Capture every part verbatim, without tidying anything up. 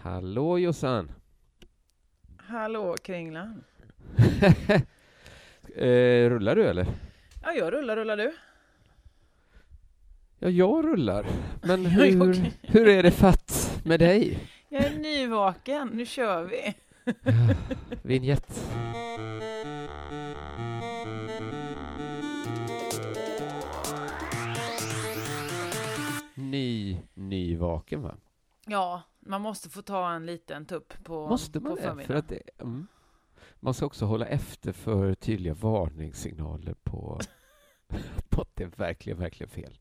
Hallå Jossan. Hallå Kringlan. eh, rullar du eller? Ja, jag rullar, rullar du? Ja, jag rullar. Men hur, hur är det fatt med dig? Jag är nyvaken, nu kör vi. Vignett. Ny, nyvaken va? Ja, man måste få ta en liten tupp på Måste man på det? För att det, mm. Man ska också hålla efter för tydliga varningssignaler på, på att det är verkligen, verkligen fel.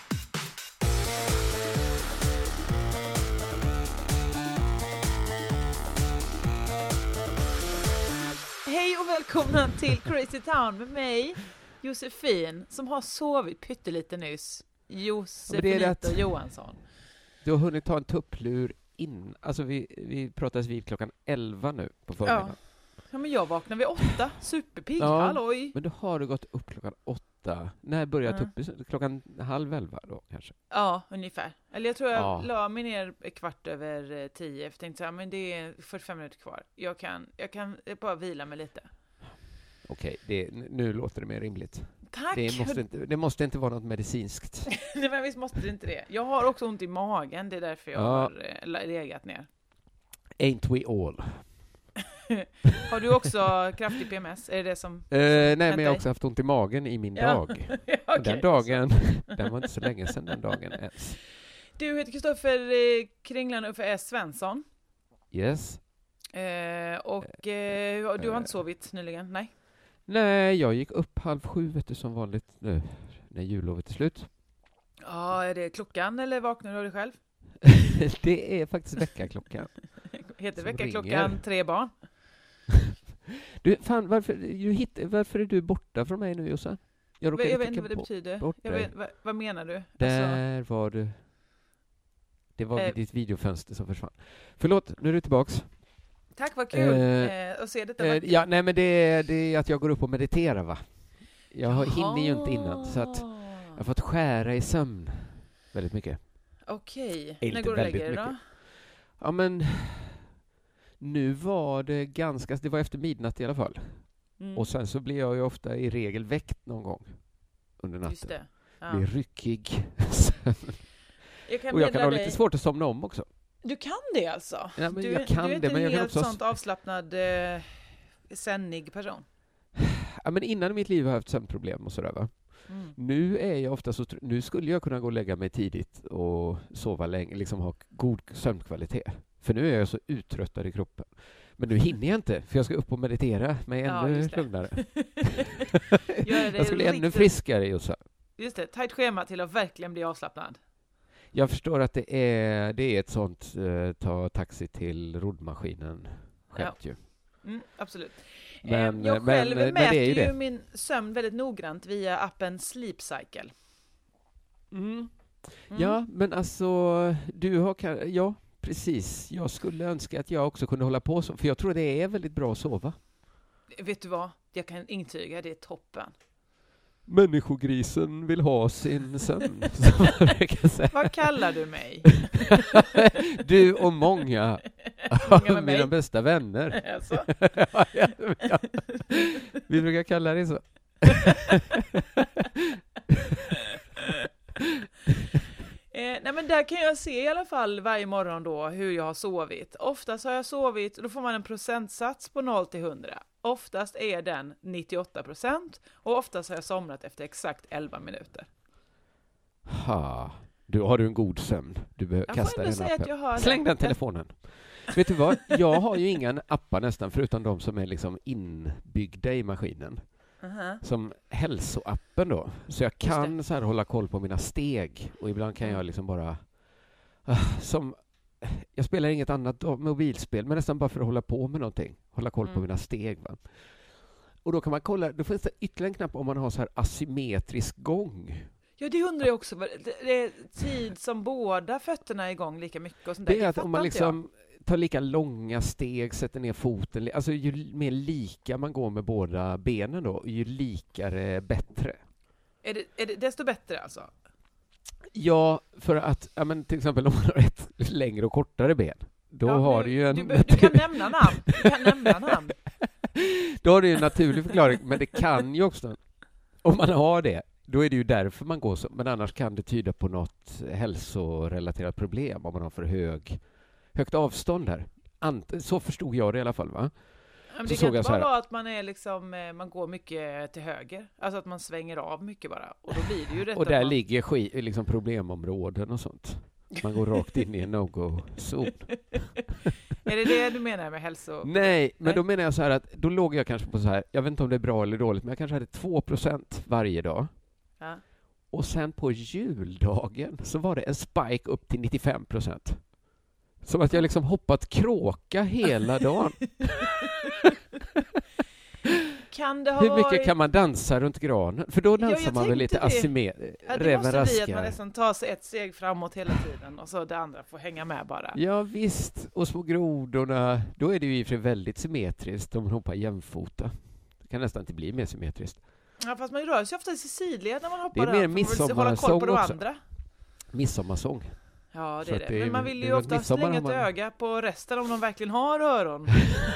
Hej och välkomna till Crazy Town med mig, Josefin, som har sovit pyttelite nyss. Josefin att... Johansson. Du har hunnit ta en tupplur in. Alltså vi, vi pratas vid klockan elva nu på förmiddagen. Ja. ja, men jag vaknar vid åtta. Superpigg, ja, halloj. Men då har du gått upp klockan åtta. När börjar mm. tuppen? Klockan halv elva då kanske? Ja, ungefär. Eller jag tror jag ja. la mig ner kvart över tio. För jag tänkte så här, men det är fyrtiofem minuter kvar. Jag kan, jag kan bara vila mig lite. Okej, det, nu låter det mer rimligt. Tack! Det måste inte, det måste inte vara något medicinskt. Nej, men visst måste det inte det. Jag har också ont i magen, det är därför jag ja. har äh, legat ner. Ain't we all? Har du också kraftig P M S? Är det det som... Uh, nej, men jag har också haft ont i magen i min ja. dag. okay, den dagen, den var inte så länge sedan den dagen ens. Du heter Kristoffer eh, Kringlan Uffe S. Svensson. Yes. Eh, och eh, du har inte sovit nyligen, nej? Nej, jag gick upp halv sju vet du, som vanligt nu när jullovet är slut. Ja, är det klockan eller vaknar du av dig själv? Det är faktiskt väckarklockan. Heter väckarklockan tre barn? Du, fan, varför, du hit, varför är du borta från mig nu, Jossan? Jag, jag vet inte vad det betyder. Jag vet, vad, vad menar du? Där alltså... var du. Det var eh. ditt videofönster som försvann. Förlåt, nu är du tillbaks. Tack, vad kul eh, att se detta. Eh, ja, nej, men det är, det är att jag går upp och mediterar, va? Jag Jaha. hinner ju inte innan, så att jag har fått skära i sömn väldigt mycket. Okej, okay. När går du och lägger dig då? Ja, men nu var det ganska, det var efter midnatt i alla fall. Mm. Och sen så blir jag ju ofta i regel väckt någon gång under natten. Just det. Ja. Blir ryckig. jag kan och jag kan ha dig. lite svårt att somna om också. Du kan det alltså? Ja, men du, jag kan du är det, inte men jag en kan helt också... sånt avslappnad, eh, sennig person? Ja, men innan i mitt liv har jag haft sömnproblem och sådär, va? Mm. Nu är jag ofta så... Nu skulle jag kunna gå och lägga mig tidigt och sova länge, liksom ha god sömnkvalitet. För nu är jag så uttröttad i kroppen. Men nu hinner jag inte, för jag ska upp och meditera mig ja, ännu lugnare. jag skulle riktigt... ännu friskare, Jossa. Just det, tajt schema till att verkligen bli avslappnad. Jag förstår att det är, det är ett sånt uh, ta taxi till roddmaskinen skämt ja. ju. Mm, absolut. Men, jag själv men, mäter men ju, ju min sömn väldigt noggrant via appen Sleep Cycle. Mm. Mm. Ja, men alltså du har ja, precis. Jag skulle önska att jag också kunde hålla på så, för jag tror det är väldigt bra att sova. Vet du vad? Jag kan intyga, det är toppen. Människogrisen vill ha sin sömn. Vad kallar du mig? Du och många av mina bästa vänner. Alltså. ja, ja, ja. Vi brukar kalla det så. Eh, nej men där kan jag se i alla fall varje morgon då hur jag har sovit. Oftast har jag sovit, då får man en procentsats på noll till hundra. Oftast är den nittioåtta procent och oftast har jag somnat efter exakt elva minuter. Ha, du har du en god sömn. Du behöver kasta den appen. Släng den telefonen. Vet du vad? Jag har ju inga appar nästan förutom de som är liksom inbyggda i maskinen. Uh-huh. Som hälsoappen då. Så jag kan så här hålla koll på mina steg. Och ibland kan jag liksom bara... Uh, som, jag spelar inget annat mobilspel, men nästan bara för att hålla på med någonting. Hålla koll mm. på mina steg. Va? Och då kan man kolla... Då finns det ytterligare en knapp om man har så här asymmetrisk gång. Ja, det undrar jag också. Det är tid som båda fötterna är igång lika mycket. Och sånt där. Det är att om man liksom... tar lika långa steg, sätter ner foten. Alltså ju mer lika man går med båda benen då, ju likare bättre. Är det, är det desto bättre alltså? Ja, för att ja, men till exempel om man har ett längre och kortare ben då ja, har du ju en... Du, du kan nämna namn. Du kan nämna namn. Då har du ju en naturlig förklaring, men det kan ju också, om man har det, då är det ju därför man går så. Men annars kan det tyda på något hälsorelaterat problem om man har för hög, högt avstånd där. Ant- så förstod jag det i alla fall, va? Men det så kan inte bara vara att man är liksom, man går mycket till höger. Alltså att man svänger av mycket bara. Och då blir det ju rätt. Och där man... ligger sk- liksom problemområden och sånt. Man går rakt in i en no-go-zon. Är det det du menar med hälso? Nej, men Nej. Då menar jag så här att då låg jag kanske på så här, jag vet inte om det är bra eller dåligt, men jag kanske hade två procent varje dag. Ja. Och sen på juldagen så var det en spike upp till nittiofem procent. Som att jag liksom hoppat kråka hela dagen. Kan det ha Hur mycket varit... kan man dansa runt granen? För då dansar ja, man väl lite asymmetriskt. Ja, det måste bli att man nästan tar sig ett steg framåt hela tiden och så det andra får hänga med bara. Ja visst, och små grodorna, då är det ju i och för sig väldigt symmetriskt om man hoppar jämfota. Det kan nästan inte bli mer symmetriskt. Ja, fast man rör sig ofta i sidled när man hoppar. Det är mer midsommarsång också. Andra. Midsommar-sång. Ja, det är det. det. Men man vill ju ofta slänga ett man... öga på resten om de verkligen har öron.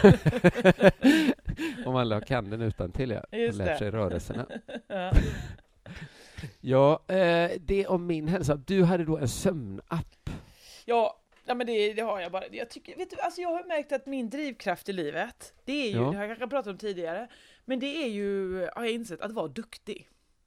Om alla kan den utan till ja. Just lärt sig det. rörelserna. Ja, ja eh, det om min hälsa. Du hade då en sömnapp. Ja, ja men det, det har jag bara. Jag tycker, vet du, alltså jag har märkt att min drivkraft i livet, det är ju, ja. det har jag kanske pratat om tidigare, men det är ju, har jag insett, att vara duktig.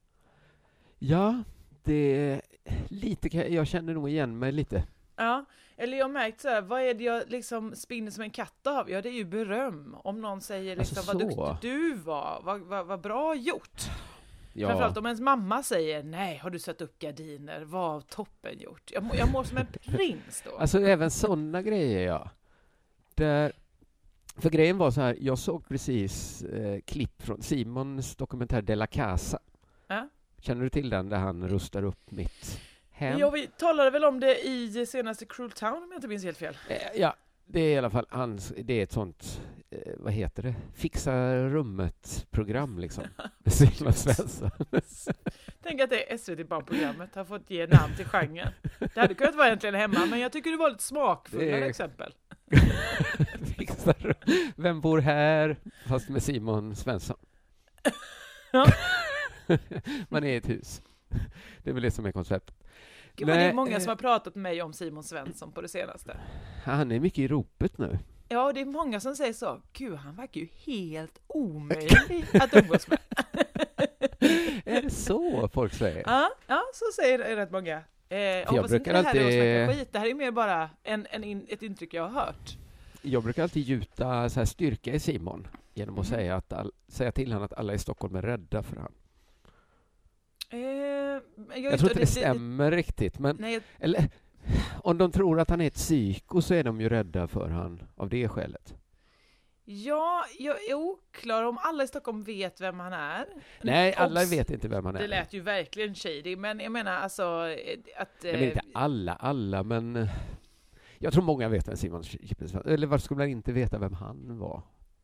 Ja, det lite, jag känner nog igen mig lite. Ja, eller jag har märkt så här, vad är det jag liksom spinner som en katt av? Ja, det är ju beröm. Om någon säger liksom, alltså, vad duktig du var, vad, vad, vad bra gjort. Ja. Framförallt om ens mamma säger, nej, har du satt upp gardiner, vad toppen gjort. Jag, må, jag mår som en prins då. Alltså även sådana grejer, ja. Där, för grejen var så här, jag såg precis eh, klipp från Simons dokumentär De la Casa. Ja. Känner du till den där han rustar upp mitt hem? Ja, vi talade väl om det i senaste Cruel Town om jag inte minns helt fel. Eh, ja, det är i alla fall hans, det är ett sånt, eh, vad heter det? Fixa rummet-program liksom. Simon Svensson. Tänk att det är S V T-barnprogrammet har fått ge namn till genren. Det hade kunnat vara egentligen hemma, men jag tycker det var lite smakfulla är... exempel. Fixa rum. Vem bor här? Fast med Simon Svensson. Ja. Man är i ett hus. Det är väl det som är konceptet. Gud, det är många som har pratat med mig om Simon Svensson på det senaste. Han är mycket i ropet nu. Ja, det är många som säger så. Gud, han verkar ju helt omöjlig att umgås med. Är det så folk säger? Ja, ja så säger rätt många. Eh, jag hoppas inte det här alltid... är att snacka skit. Det här är mer bara en, en in, ett intryck jag har hört. Jag brukar alltid gjuta så här styrka i Simon genom att mm. säga, att all, säga till han att alla i Stockholm är rädda för han. Eh, jag, jag tror inte det, det stämmer det, riktigt, men nej, jag... eller, om de tror att han är ett psyko så är de ju rädda för han av det skälet. Ja, jag är oklar om alla i Stockholm vet vem han är. Nej, alla Obs, vet inte vem han är. Det lät ju verkligen shady, men jag menar alltså att... Jag menar inte alla, alla, men jag tror många vet vem Simon Chippen var. Eller varför skulle man inte veta vem han var?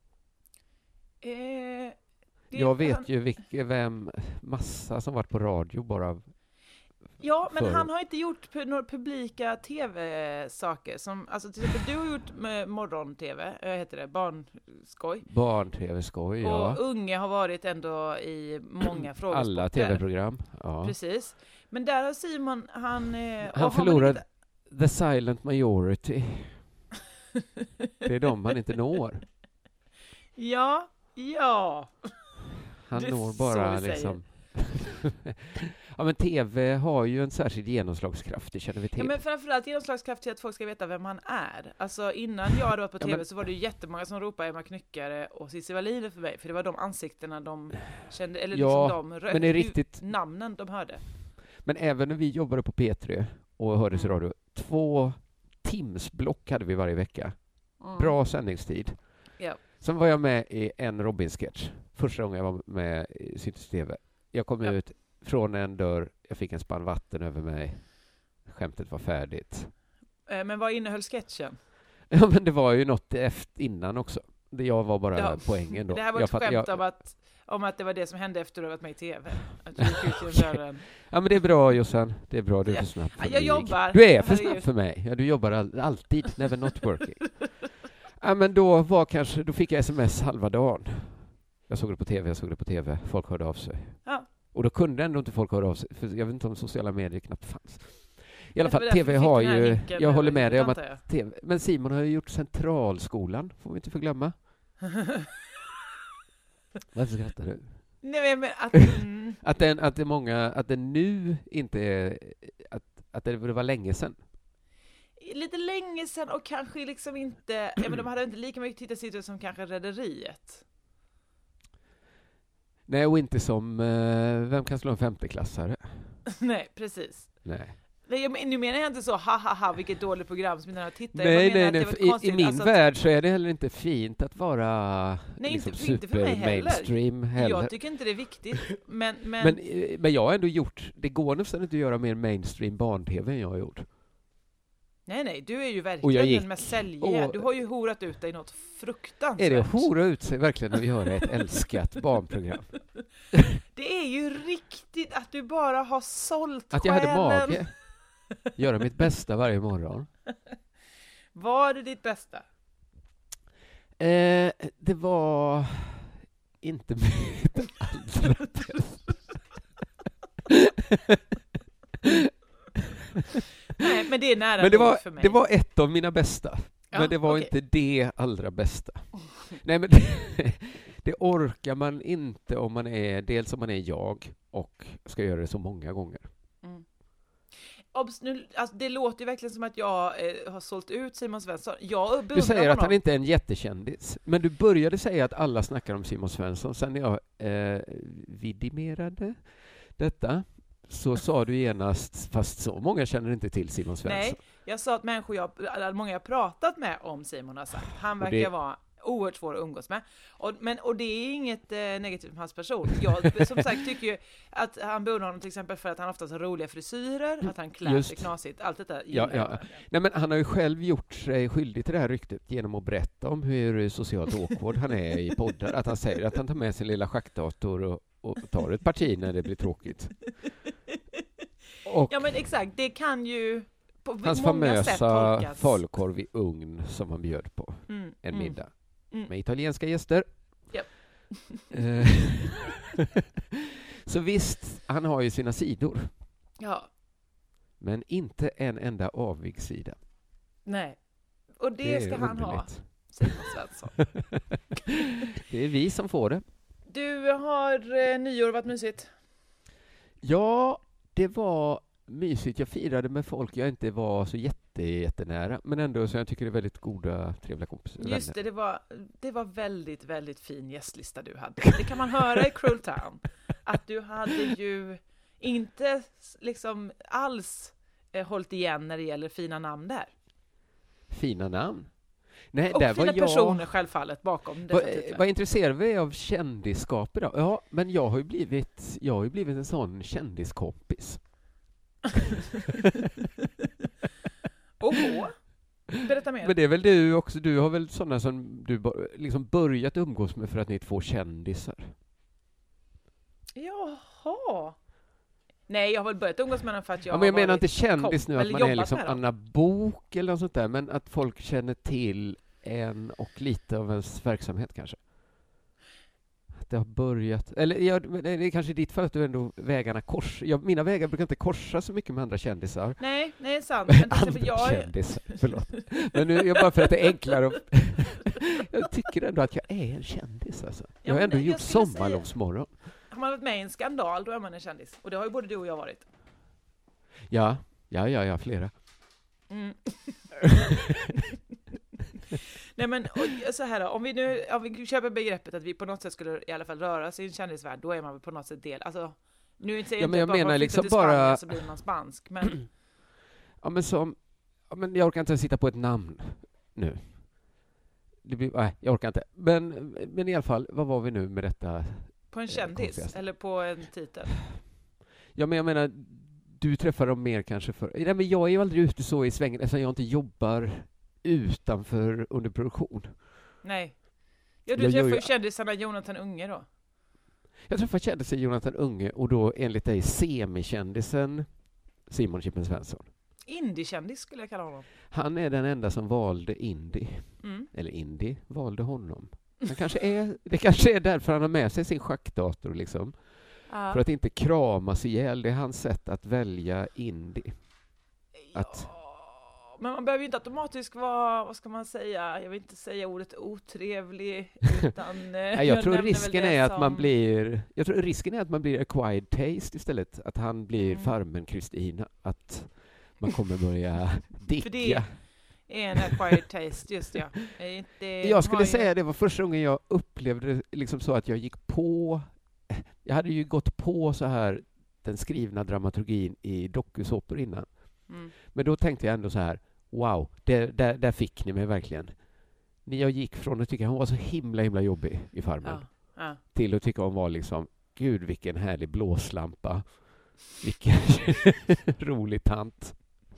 Eh... Jag vet han... ju vilka, vem massa som varit på radio bara. Ja, men för... han har inte gjort pu- några publika tv-saker. Som, alltså till exempel, du har gjort med morgon-tv, äh, heter det, barnskoj. Barn-tv-skoj, ja. Och Unge har varit ändå i många frågesporter. Alla tv-program, ja. Precis. Men där har Simon, han... Eh, han förlorade inte... the silent majority. Det är de han inte når. Ja, ja. Han når bara liksom... Ja, men tv har ju en särskild genomslagskraft, det känner vi till. Ja, men framförallt genomslagskraft till att folk ska veta vem han är. Alltså innan jag hade varit på tv ja, men... så var det ju jättemånga som ropade Emma Knyckare och Cissi Wallin för mig. För det var de ansiktena de kände, eller ja, liksom de rö- men det är riktigt... namnen de hörde. Men även när vi jobbade på P tre och hördes i radio, två timsblock hade vi varje vecka. Mm. Bra sändningstid. Ja. Sen var jag med i en Robin-sketch. Första gången jag var med i Synthes T V. Jag kom ja. ut från en dörr, jag fick en spann vatten över mig. Skämtet var färdigt. Eh, men vad innehöll sketchen? Ja, men det var ju något efter, innan också. Det jag var bara ja. poängen då. Det här var jag ett fatt, skämt jag... om att om att det var det som hände efter att du varit med i tv. Att du gick ut i dörren. Ja, men det är bra, Jossan. Det är bra, du är för snabb för ja, mig. jag jobbar. Du är för snabb för mig. Ja, du jobbar all, alltid, never not working. Ja, men då var kanske, då fick jag sms halva dagen. Jag såg det på tv, jag såg det på tv. Folk hörde av sig. Ja. Och då kunde ändå inte folk höra av sig, för jag vet inte om sociala medier knappt fanns. I alla fall, tv har ju, jag håller med dig om att tv, men Simon har ju gjort Centralskolan, får vi inte förglömma. Varför skrattar du? Nej, men att, mm. att, den, att det är många, att det nu inte är, att, att det var länge sedan. Lite länge sedan och kanske liksom inte, ja, men de hade inte lika mycket tittarsiffror som kanske Rederiet. Nej, och inte som, vem kan slå en femteklassare? Nej, precis. Nej. Nej, jag, nu menar jag inte så, ha ha ha, vilket dåligt program som inte har tittat. Nej, nej, nej. I, i min alltså, värld så är det heller inte fint att vara nej, liksom, inte, super inte för mig heller. mainstream heller. Jag tycker inte det är viktigt. Men, men... men, men jag har ändå gjort, det går nästan inte att göra mer mainstream barn-tv än jag har gjort. Nej, nej, du är ju verkligen gick, den med sälja. och, du har ju horat ut dig i något fruktansvärt. Är det att hora ut sig verkligen att göra ett älskat barnprogram? Det är ju riktigt att du bara har sålt att jag själen. Hade mage. Göra mitt bästa varje morgon. Var det ditt bästa? Eh, det var inte mitt allra bästa. Nej, men det är nära men det var, för mig. Det var ett av mina bästa. Ja, men det var okay. Inte det allra bästa. Nej, men det, det orkar man inte om man är, dels om man är jag och ska göra det så många gånger. Mm. Obs, nu, alltså, det låter ju verkligen som att jag eh, har sålt ut Simon Svensson. Jag du säger honom. Att han inte är en jättekändis. Men du började säga att alla snackar om Simon Svensson. Sen när jag eh, vidimerade detta så sa du genast, fast så många känner inte till Simon Svensson. Nej, jag sa att människor jag, många jag pratat med om Simon har sagt. Han verkar det... vara oerhört svår att umgås med. Och, men, och det är inget eh, negativt med hans person. Jag som sagt tycker ju att han beundrar honom till exempel för att han ofta har roliga frisyrer, att han klär sig knasigt, allt detta. Ja, ja. Nej, men han har ju själv gjort sig skyldig till det här ryktet genom att berätta om hur socialt awkward han är i poddar. Att han säger att han tar med sin lilla schackdator och, och tar ett parti när det blir tråkigt. Och ja, men exakt. Det kan ju på hans många sätt famösa tolkas. falukorv i ugn som han bjöd på mm, en mm. middag. Mm. Med italienska gäster. Yep. Så visst, han har ju sina sidor. Ja. Men inte en enda avig sida. Nej. Och det, det ska han underligt. Ha. Simon Svensson. Det är vi som får det. Du har eh, nyår varit mysigt? Ja, det var mysigt. Jag firade med folk jag inte var så jätte, jättenära. Men ändå så jag tycker det är väldigt goda, trevliga kompisar. Just det, det var, det var väldigt, väldigt fin gästlista du hade. Det kan man höra i Cruel Town. Att du hade ju inte liksom alls eh, hållit igen när det gäller fina namn där. Fina namn? Nej, och där fina var jag... personer självfallet bakom dessa titlar. Vad intresserad vi är av kändisskap idag? Ja, men jag har ju blivit, jag har ju blivit en sån kändiskompis. Oho. Berätta mer. Men det är väl du också, du har väl sådana som du liksom börjat umgås med för att ni är två kändisar? Jaha. Nej, jag har väl börjat umgås med den för att jag ja, men jag har menar inte kändis nu, att man är liksom Anna Bok eller något sånt där, men att folk känner till en och lite av ens verksamhet kanske. Att det har börjat, eller ja, det är kanske ditt för att du ändå vägarna kors. Jag, mina vägar brukar inte korsa så mycket med andra kändisar. Nej, nej, det är sant. Men andra jag... kändisar, förlåt. Men nu, jag bara för att det är enklare och jag tycker ändå att jag är en kändis alltså. Jag ja, har ändå gjort sommarlovsmorgon. Har man varit med i en skandal, då är man en kändis. Och det har ju både du och jag varit. Ja, ja, ja, ja flera. Mm. Nej, men och, så här då, om vi nu om vi köper begreppet att vi på något sätt skulle i alla fall röra oss i en kändisvärld, då är man väl på något sätt del. Alltså, nu inte ja, men jag bara menar liksom till Spanien bara så blir man spansk, men ja, men som ja, men jag orkar inte sitta på ett namn nu. Det blir, nej, jag orkar inte. Men men i alla fall, vad var vi nu med detta? På en kändis eh, eller på en titel? Ja, men jag menar du träffar dem mer kanske för. Nej, men jag är ju aldrig ute så i svängen eftersom jag inte jobbar utanför under produktion. Nej. Ja, du träffar ju kändisarna Jonathan Unge då. Jag träffade kändisen Jonathan Unge och då enligt dig semikändisen Simon Chippen Svensson. Indie-kändis skulle jag kalla honom. Han är den enda som valde indie. Mm. Eller indie valde honom. Han kanske är, det kanske är därför han har med sig sin schackdator liksom. Ja. För att inte kramas ihjäl. Det är hans sätt att välja indie. Att... Ja, men man behöver ju inte automatiskt vara, vad ska man säga, jag vill inte säga ordet otrevlig, utan Nej, jag, jag tror risken är som... att man blir jag tror risken är att man blir acquired taste istället, att han blir mm. Farmen Kristina, att man kommer börja digga. För det är en acquired taste, just ja. Det, jag skulle säga ju... det var första gången jag upplevde det liksom så att jag gick på, jag hade ju gått på så här den skrivna dramaturgin i dokusåpor innan. Mm. Men då tänkte jag ändå så här, wow, det, där, där fick ni mig verkligen. När jag gick från att tycka hon var så himla himla jobbig i Farmen ja, ja. till att tycka hon var liksom, gud vilken härlig blåslampa. Vilken rolig tant.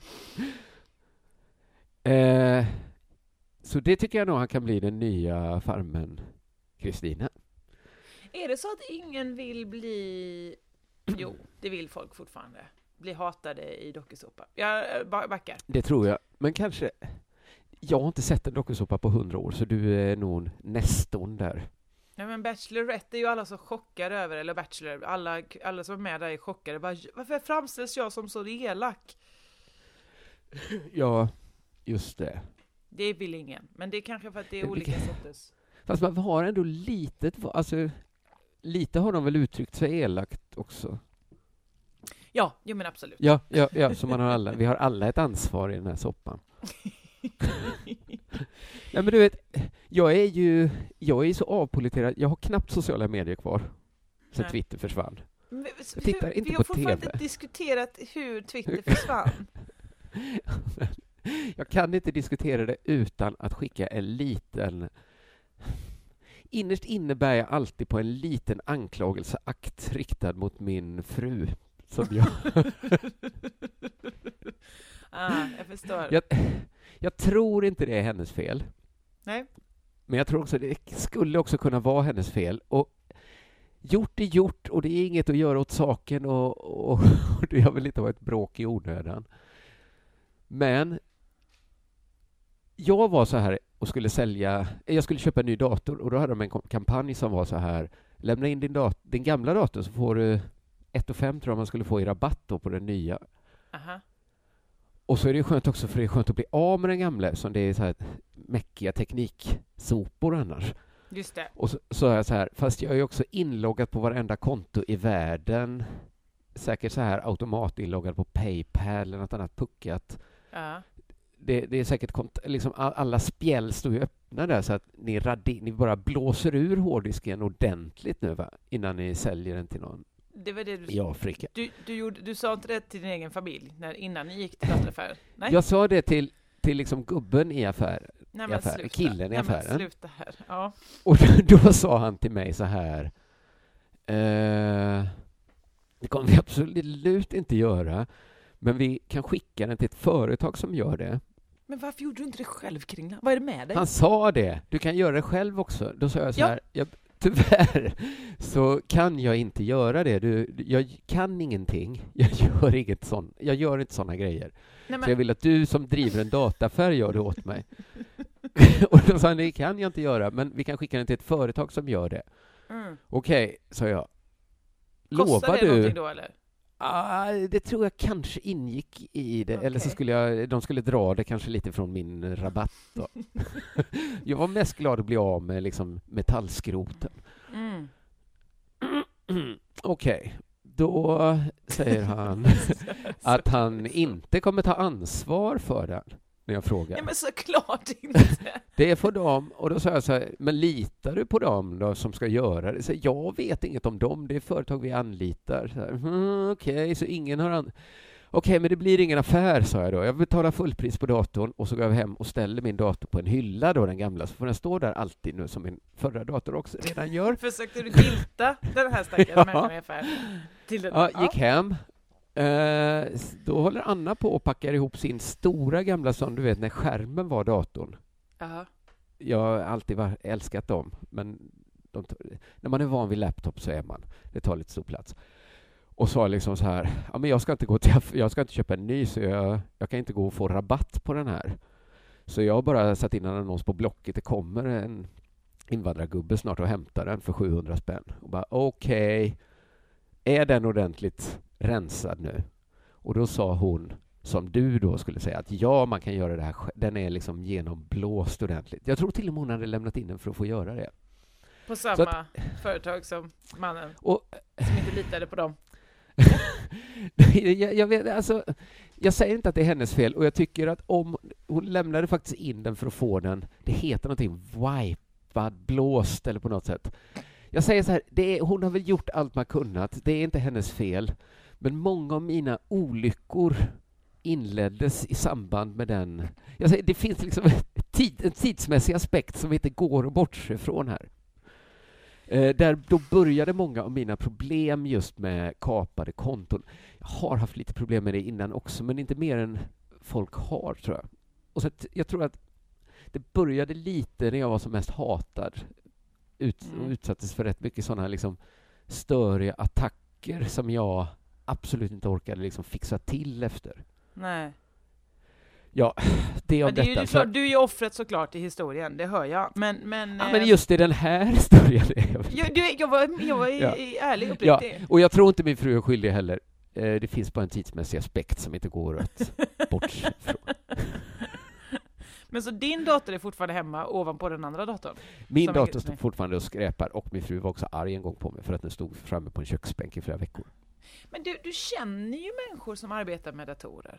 Eh, så det tycker jag nog han kan bli den nya Farmen Kristina. Är det så att ingen vill bli... Jo, det vill folk fortfarande. Bli hatade i dokusåpa. Jag backar. Det tror jag. Men kanske... Jag har inte sett en dokusåpa på hundra år, så du är nog nästan där. Ja, men Bachelorette är ju alla så chockade över, eller Bachelor, alla, alla som är med där är chockade. Bara, varför framställs jag som så elak? Ja, just det. Det vill ingen. Men det är kanske för att det är olika sorters. Fast man har ändå litet... Alltså, lite har de väl uttryckt sig elakt också. Ja, jo men absolut. Ja, ja, ja, så man har alla, vi har alla ett ansvar i den här soppan. Nej, men du vet, jag är ju jag är så avpoliterad. Jag har knappt sociala medier kvar sen Nej. Twitter försvann. Men, jag tittar hur, inte vi på har T V. fortfarande inte diskuterat hur Twitter försvann. Jag kan inte diskutera det utan att skicka en liten... Innerst inne bär jag alltid på en liten anklagelseakt riktad mot min fru. Som jag... ah, jag förstår. Jag, jag tror inte det är hennes fel. Nej. Men jag tror också det skulle också kunna vara hennes fel. Och gjort är gjort och det är inget att göra åt saken och, och, och det har väl inte varit bråk i onödan. Men jag var så här och skulle sälja, jag skulle köpa en ny dator och då hade de en kampanj som var så här: lämna in din, dat- din gamla dator så får du ett och fem tror jag man skulle få i rabatt då på den nya. Aha. Och så är det skönt också för det är skönt att bli av med den gamla som det är så här mäckiga tekniksopor annars. Just det. Och så, så är jag så här, fast jag är också inloggad på varenda konto i världen. Säkert så här automatinloggad på PayPal eller något annat puckat. Ja. Det, det är säkert kont- liksom alla spjäll står ju öppna där så att ni, radi- ni bara blåser ur hårddisken ordentligt nu va? Innan ni säljer den till någon det var det du, i Afrika. Du, du, gjorde, du sa inte det till din egen familj när, innan ni gick till dataraffären? Nej? Jag sa det till, till liksom gubben i affären. Nej, i affären sluta. killen i Nej, affären. Sluta här. Ja. Och då, då sa han till mig så här: eh, det kommer vi absolut inte göra, men vi kan skicka den till ett företag som gör det. Men varför gjorde du inte det själv, Kringla? Vad är det med dig? Han sa det. Du kan göra det själv också. Då sa jag så ja. här, jag, tyvärr så kan jag inte göra det. Du, jag kan ingenting. Jag gör, inget sån, jag gör inte såna grejer. Nej, men... Så jag vill att du som driver en dataaffär gör det åt mig. Och då sa han, det kan jag inte göra, men vi kan skicka den till ett företag som gör det. Mm. Okej, okay, sa jag. Kostar Lovar det du? Någonting då, eller? Ah, det tror jag kanske ingick i det. Okay. Eller så skulle jag, de skulle dra det kanske lite från min rabatt. Då. Jag var mest glad att bli av med liksom, metallskroten. Mm. Okej, okay. Då säger han att han inte kommer ta ansvar för den. När jag frågar. Ja, men såklart inte. Det är för dem. Och då sa jag så här, men litar du på dem då som ska göra det? Så jag vet inget om dem. Det är företag vi anlitar. Mm, Okej, okay, så ingen har... An- Okej, okay, men det blir ingen affär, sa jag då. Jag betalar fullpris på datorn och så går jag hem och ställer min dator på en hylla då, den gamla. Så får den stå där alltid nu som min förra dator också redan gör. Försökte du dilta den här stackaren ja. Människan i affär? Till den, ja, gick ja. hem. Uh, då håller Anna på och packar ihop sin stora gamla sån, du vet, när skärmen var datorn. Uh-huh. Jag har alltid var, älskat dem, men de, när man är van vid laptop så är man. Det tar lite stor plats. Och sa liksom så här, ja men jag ska inte gå till, jag ska inte köpa en ny så jag, jag kan inte gå och få rabatt på den här. Så jag har bara satt in en annons på Blocket. Det kommer en invandrargubbe snart och hämtar den för sjuhundra spänn. Och bara okej, okay, är den ordentligt rensad nu? Och då sa hon, som du då skulle säga, att ja, man kan göra det här. Den är liksom genomblåst ordentligt. Jag tror till och med hon hade lämnat in den för att få göra det. På samma att, företag som mannen, och, som inte litade på dem. jag, jag, vet, alltså, jag säger inte att det är hennes fel, och jag tycker att om hon lämnade faktiskt in den för att få den, det heter någonting wipad, blåst eller på något sätt. Jag säger så här, det är, hon har väl gjort allt man kunnat, det är inte hennes fel, men många av mina olyckor inleddes i samband med den. Jag säger, det finns liksom tid, en tidsmässig aspekt som inte går att bortse från här. Eh, där då började många av mina problem just med kapade konton. Jag har haft lite problem med det innan också, men inte mer än folk har, tror jag. Och så att, jag tror att det började lite när jag var som mest hatad. Ut, och utsattes för rätt mycket sådana liksom störiga attacker som jag absolut inte orkade liksom fixa till efter. Nej. Ja, det är om det är detta. Ju, så... Du är ju offret såklart i historien, det hör jag. Men, men, ja, men just i den här historien. jag, du, jag var, jag var ja. ärlig och ja. Och jag tror inte min fru är skyldig heller. Eh, det finns bara en tidsmässig aspekt som inte går att bortse från. Men så din dator är fortfarande hemma ovanpå den andra datorn? Min dator står fortfarande och skräpar, och min fru var också arg en gång på mig för att den stod framme på en köksbänk i flera veckor. Men du, du känner ju människor som arbetar med datorer.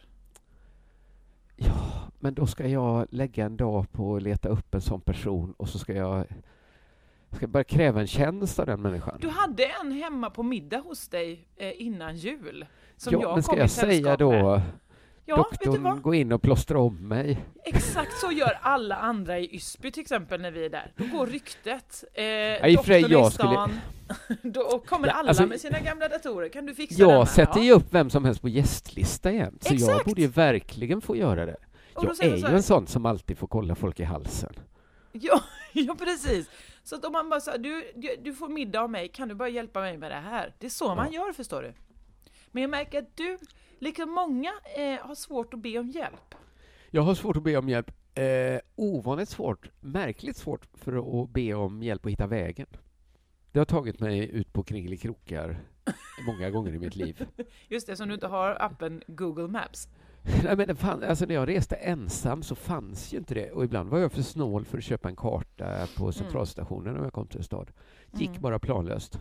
Ja, men då ska jag lägga en dag på att leta upp en sån person, och så ska jag ska börja kräva en tjänst av den människan. Du hade en hemma på middag hos dig eh, innan jul. Som ja, jag men ska kom jag i säga då... Med. Ja, doktorn går in och plåstrar om mig. Exakt så gör alla andra i Ysby till exempel när vi är där. Då går ryktet. Eh, ja, i doktorn jag i stan. Skulle... Då kommer ja, alla alltså, med sina gamla datorer. Kan du fixa jag den här? Jag sätter ju ja. upp vem som helst på gästlista igen. Så Exakt. jag borde ju verkligen få göra det. Jag är ju en sån som alltid får kolla folk i halsen. Ja, ja precis. Så att om man bara säger, du, du, du får middag av mig, kan du bara hjälpa mig med det här? Det är så ja. man gör, förstår du. Men jag märker att du, liksom många, eh, har svårt att be om hjälp. Jag har svårt att be om hjälp. Eh, ovanligt svårt, märkligt svårt för att be om hjälp att hitta vägen. Det har tagit mig ut på kringelikrokar många gånger i mitt liv. Just det, som du inte har appen Google Maps. Nej, men det fann, alltså när jag reste ensam så fanns ju inte det. Och ibland var jag för snål för att köpa en karta på centralstationen mm. när jag kom till en stad. Gick mm. bara planlöst.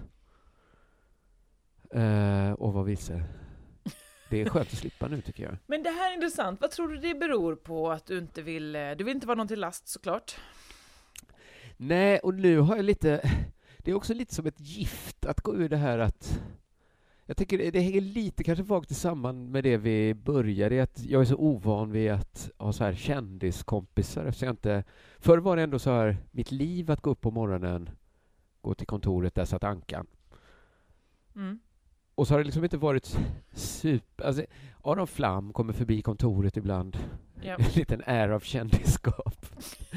Uh, och var vilse. Det är skönt att slippa nu, tycker jag. Men det här är intressant. Vad tror du det beror på att du inte vill... Du vill inte vara någon till last, såklart. Nej, och nu har jag lite... Det är också lite som ett gift att gå ur det här att... Jag tycker det, det hänger lite kanske vagt i samband med det vi började. Att jag är så ovan vid att ha så här kändiskompisar. Så jag inte, förr var det ändå så här mitt liv att gå upp på morgonen, gå till kontoret, där satt Ankan. Mm. Och så har det liksom inte varit super... Alltså, Aron Flam kommer förbi kontoret ibland. Yep. En liten är av kändisskap.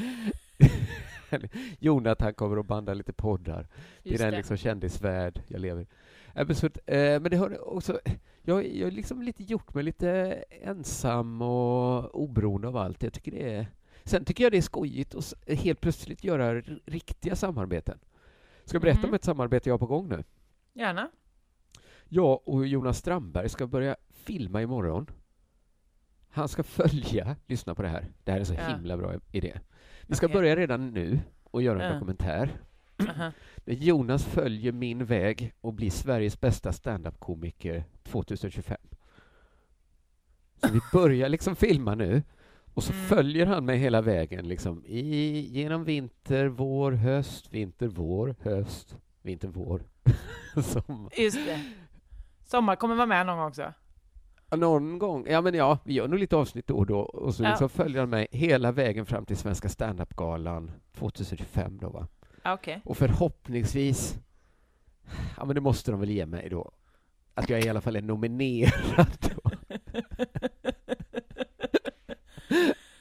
Jonathan kommer och bandar lite poddar. Det är den liksom kändisvärld jag lever i. Men, så, eh, men det har också... Jag, jag har liksom lite gjort mig lite ensam och oberoende av allt. Jag tycker det är... Sen tycker jag det är skojigt att helt plötsligt göra r- riktiga samarbeten. Ska jag berätta mm. om ett samarbete jag har på gång nu? Gärna. Jag och Jonas Strandberg ska börja filma imorgon. Han ska följa, lyssna på det här. Det här är så ja. himla bra idé. Vi ska okay. börja redan nu och göra en uh. dokumentär. Uh-huh. Jonas följer min väg och blir Sveriges bästa stand-up-komiker tjugohundratjugofem. Så vi börjar liksom filma nu. Och så mm. följer han mig hela vägen liksom, i, genom vinter, vår, höst, vinter, vår, höst, vinter, vår. Sommar. Just det. Sommar kommer vara med någon gång också. Någon gång, ja men ja, vi gör nog lite avsnitt då och då. Och så, ja. så följer han mig hela vägen fram till Svenska stand-up-galan tjugohundratjugofem då, va? Okay. Och förhoppningsvis, ja men det måste de väl ge mig då, att jag i alla fall är nominerad då.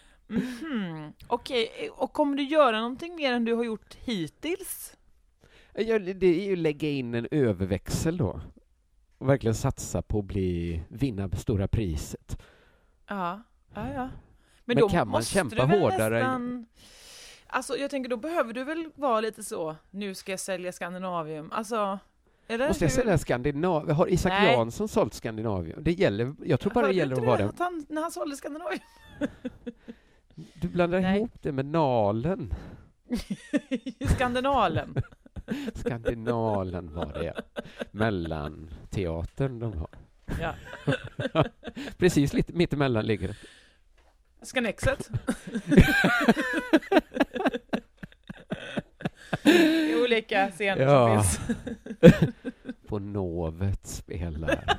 Mm-hmm. Okej, okay. Och kommer du göra någonting mer än du har gjort hittills? Ja, det är ju lägga in en överväxel då. Och verkligen satsa på att bli, vinna stora priset. Ja, ja, ja. Men, Men då kan man måste kämpa du väl hårdare? Nästan... Alltså jag tänker, då behöver du väl vara lite så, nu ska jag sälja Skandinavium. Alltså, eller måste jag hur? sälja Skandinavium? Har Isak Nej. Jansson sålt Skandinavium? Det gäller, jag tror bara Hörde det gäller inte att vara du den. att han, när han sålde Skandinavium? Du blandar Nej. ihop det med Nalen. Skandinalen. Skandinalen var det. Mellan teatern de har. Ja. Precis lite mitt emellan ligger det. Skanexet. Olika scener Ja. som finns. På Novet spelar.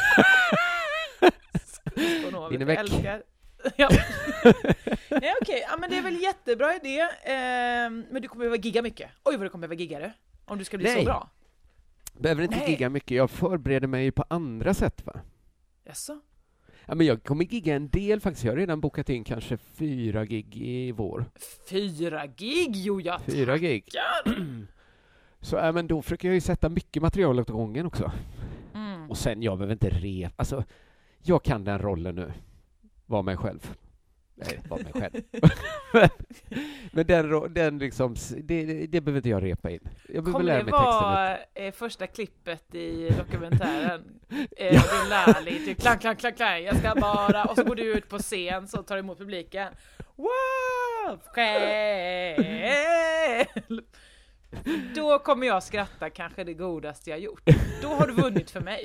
På något. Winnerbäck. Jag älskar. Ja. Nej, okej. Ja, men det är väl jättebra idé. Ehm, men du kommer behöva gigga mycket. Oj, vad du kommer behöva gigga det. Om du ska bli Nej. så bra. Behöver inte Nej. gigga mycket. Jag förbereder mig ju på andra sätt, va? Jaså? Ja, men jag kommer gigga en del faktiskt. Jag har redan bokat in kanske fyra gig i vår. Fyra gig? Jo, jag Fyra gig. tackar. Så ja, men då försöker jag ju sätta mycket material åt gången också. Mm. Och sen, jag behöver inte repa. Alltså, jag kan den rollen nu. Var mig själv. Nej, var mig själv. Men den, ro- den liksom, det, det, det behöver inte jag repa in. Jag behöver Kommer lära det mig texten vara lite. eh, första klippet i dokumentären? Eh, du lär lite, klang, klang, klang, klang, jag ska bara... Och så går du ut på scen så tar du emot publiken. Wow! Själ! Då kommer jag skratta kanske det godaste jag gjort. Då har du vunnit för mig.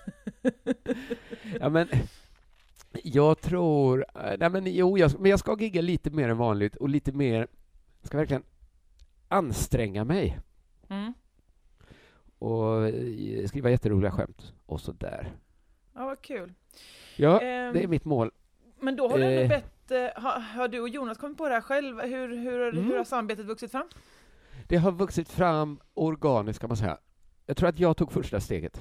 Ja, men jag tror... Nej, men jo, jag, men jag ska gigga lite mer än vanligt och lite mer... Jag ska verkligen anstränga mig. Mm. Och eh, skriva jätteroliga skämt. Och så där. Ja, vad kul. Ja, Ehm, det är mitt mål. Men då har du ändå Eh. bett... eh, Har, har du och Jonas kommit på det här själv? Hur, hur, Mm. hur har samarbetet vuxit fram? Det har vuxit fram organiskt, kan man säga. Jag tror att jag tog första steget.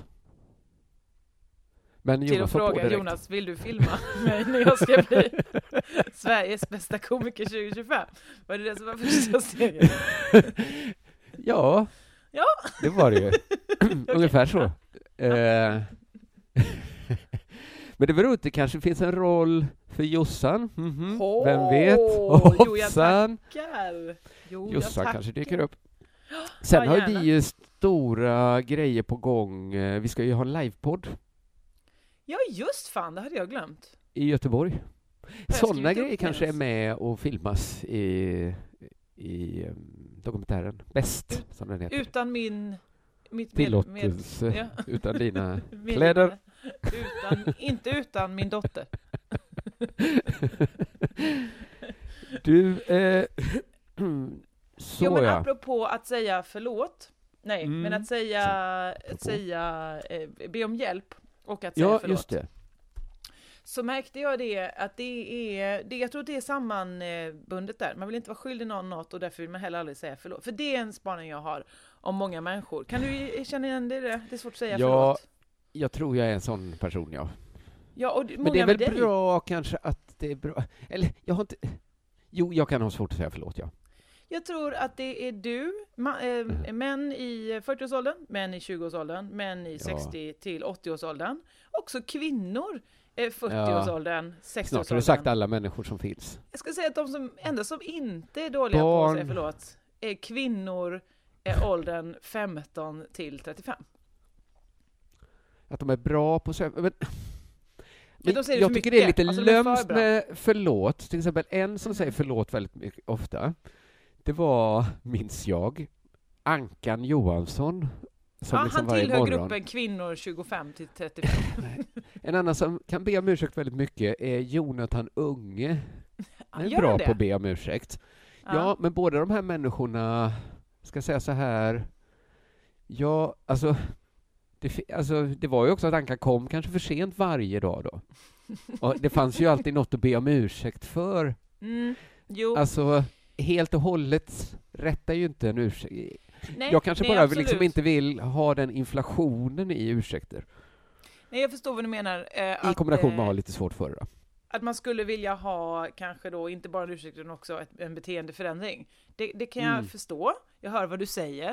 Men Till att Jonas var på fråga direkt. Jonas, vill du filma mig när jag ska bli Sveriges bästa komiker tjugo tjugofem? Var det det som var första steget? Ja, Ja. det var det ju. Ungefär så. Eh. Men det beror inte, kanske finns en roll för Jossan. Mhm. Åh, Vem vet? jo, jag Hoppsan. tackar. Jo, jag Jossan tackar. kanske dyker upp. Sen Ja, har gärna. vi ju stora grejer på gång. Eh, Vi ska ju ha en livepodd Ja, just fan, det hade jag glömt. i Göteborg. jag Sådana skrivit upp grejer det kanske är ens? med och filmas i, i um, dokumentären Bäst, som den heter. Utan min... Mitt med, Tillåtelse, ja. utan dina med, kläder. Utan, inte utan min dotter. Du, eh, så Jo, men ja. apropå att säga förlåt. Nej, Mm. men att säga, Apropå. att säga eh, be om hjälp och att säga Ja, förlåt. just det. Så märkte jag det att det är, det, jag tror det är sammanbundet där. Man vill inte vara skyldig någon något och därför vill man heller aldrig säga förlåt. För det är en spaning jag har om många människor. Kan du känna igen det? Det är svårt att säga Ja, förlåt. jag tror jag är en sån person, ja. Ja, och många Men det är med väl dig. bra kanske att det är bra. Eller, jag har inte... Jo, jag kan ha svårt att säga förlåt, ja. Jag tror att det är du, ma- eh, män i fyrtioårsåldern, män i tjugoårsåldern, män i Ja. sextio till åttioårsåldern. Också kvinnor, eh, fyrtioårsåldern, Snart har sextioårsåldern. du sagt alla människor som finns. Jag ska säga att de som, enda som inte är dåliga på Barn. att säga förlåt är kvinnor är åldern femton till trettiofem. Att de är bra på att säga... Men, men de säger jag för tycker mycket. det är lite Alltså, de är för lömskt bra. med förlåt. Till exempel en som säger förlåt väldigt mycket, ofta. Det var, minns jag, Ankan Johansson. Som Ja, liksom han varje tillhör morgon. gruppen kvinnor tjugofem till trettiofem. En annan som kan be om ursäkt väldigt mycket är Jonathan Unge. Han är Gör bra han det? på att be om ursäkt. Ja. Ja. men båda de här människorna, ska jag säga så här, ja, alltså det, fi- alltså, det var ju också att Anka kom kanske för sent varje dag då. Och det fanns ju alltid något att be om ursäkt för. Mm, jo. Alltså, helt och hållet rättar ju inte en ursäkt. nej, Jag kanske nej, bara absolut. liksom inte vill ha den inflationen i ursäkter. Nej, jag förstår vad du menar. Eh, I att, kombination med att eh, ha lite svårt för det. Att man skulle vilja ha kanske då inte bara en ursäkt utan också ett, en beteendeförändring. Det, det kan jag Mm. förstå. Jag hör vad du säger.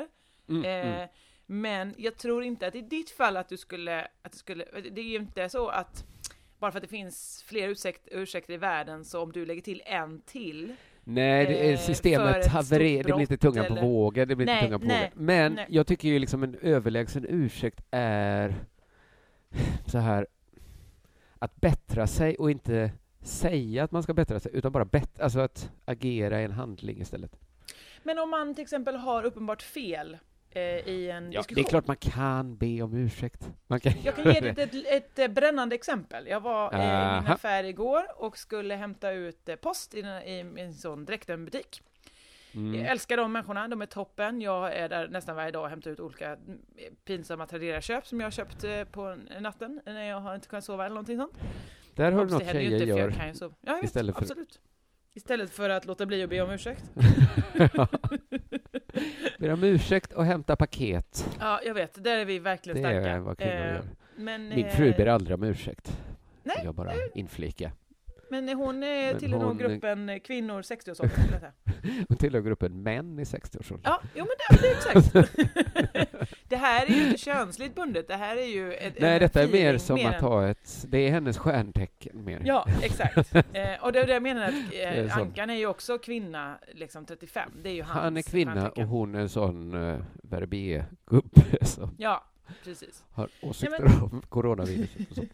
Mm, eh, mm. Men jag tror inte att i ditt fall att du skulle, att du skulle, det är ju inte så att bara för att det finns fler ursäkt, ursäkter i världen, så om du lägger till en till. Nej, det är systemet havererar, det blir inte tunga eller... på vågen, det blir nej, inte tunga på nej, vågen. Men nej. jag tycker ju liksom en överlägsen ursäkt är så här att bättra sig och inte säga att man ska bättra sig, utan bara bättra, alltså att agera i en handling istället. Men om man till exempel har uppenbart fel eh, i en ja, diskussion. Det är klart man kan be om ursäkt. Man kan jag kan ge dig ett, ett, ett brännande exempel. Jag var eh, i min affär igår och skulle hämta ut eh, post i, i, i en sån direktbutik. Mm. Jag älskar de människorna, de är toppen. Jag är där nästan varje dag och hämtar ut olika pinsamma Tradera-köp som jag har köpt eh, på natten när jag har inte kunnat sova eller någonting sånt. Där har du något tjejer inte, gör. Kan jag sova. Ja, jag vet, istället för... absolut. Istället för att låta bli att be om ursäkt. ja. Be om ursäkt och hämta paket. Ja, jag vet. Där är vi verkligen starka. Det är vad kvinnor eh, gör. Men, Min fru ber aldrig om ursäkt. Nej. Vill jag bara inflika. Men hon är tillhör hon... nog gruppen kvinnor sextio-årsåldern, skulle jag säga. Hon tillhör gruppen män i sextio-årsåldern. Ja, jo, men det, det är exakt. Det här är ju inte könsligt bundet. Det här är ju ett, nej, detta är mer feeling, som mer att än... ha ett... Det är hennes stjärntecken mer. Ja, exakt. eh, och det är det jag menar att eh, är Ankan är ju också kvinna, liksom trettiofem. Det är ju hans Han är kvinna stjärntecken. och hon är en sån uh, verbier-gubbe som ja, precis. har åsikter nej, men... om coronaviruset och så.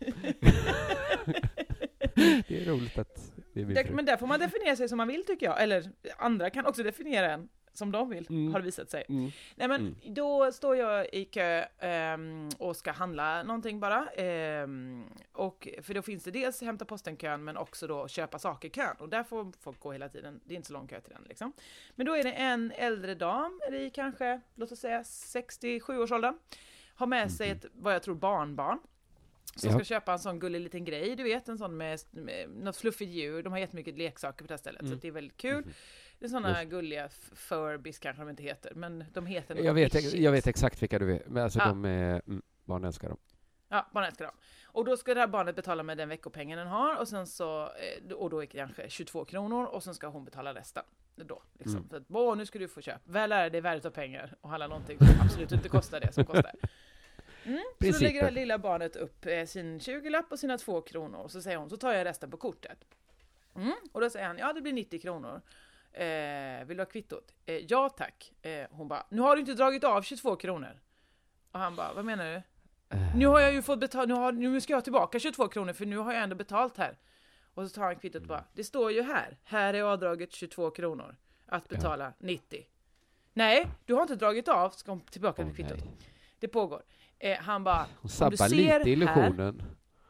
Det är roligt att det är det, men där får man definiera sig som man vill, tycker jag. Eller andra kan också definiera en som de vill, mm. har det visat sig. Mm. Nej, men mm. då står jag i kö um, och ska handla någonting bara. Um, och, för då finns det dels hämta posten-kön, men också då köpa saker-kön. Och där får folk gå hela tiden. Det är inte så lång kö till den, liksom. Men då är det en äldre dam, i kanske, låt oss säga sextiosju-årsåldern. Har med mm. sig ett, vad jag tror, barnbarn. Som ja. ska köpa en sån gullig liten grej, du vet, en sån med, med något fluffigt djur. De har jättemycket leksaker på det här stället, mm. så det är väldigt kul. Mm. Det är såna Just. gulliga Furbies kanske de inte heter, men de heter något. Jag vet, jag vet exakt vilka du är, men alltså ja. de är, mm, barn älskar dem. Ja, barn älskar dem. Och då ska det här barnet betala med den veckopengen den har, och sen så, och då är det kanske tjugotvå kronor, och sen ska hon betala resten. Då, liksom. Mm. För att, åh, nu ska du få köpa. Väl är det värdet av pengar och handla någonting som absolut inte kostar det som kostar. Mm. Så då lägger det här lilla barnet upp eh, sin tjugo-lapp och sina två kronor. Och så säger hon, så tar jag resten på kortet. Mm. Och då säger han, ja det blir nittio kronor. Eh, vill du ha kvittot? Eh, ja tack. Eh, hon bara, nu har du inte dragit av tjugotvå kronor. Och han bara, vad menar du? Uh. Nu har jag ju fått betala, nu, har, nu ska jag tillbaka tjugotvå kronor, för nu har jag ändå betalt här. Och så tar han kvittot och bara, det står ju här. Här är avdraget tjugotvå kronor. Att betala ja. nittio. Nej, du har inte dragit av, ska hon tillbaka med oh, kvittot. Nej. Det pågår. Eh, han bara, hon sabbar lite illusionen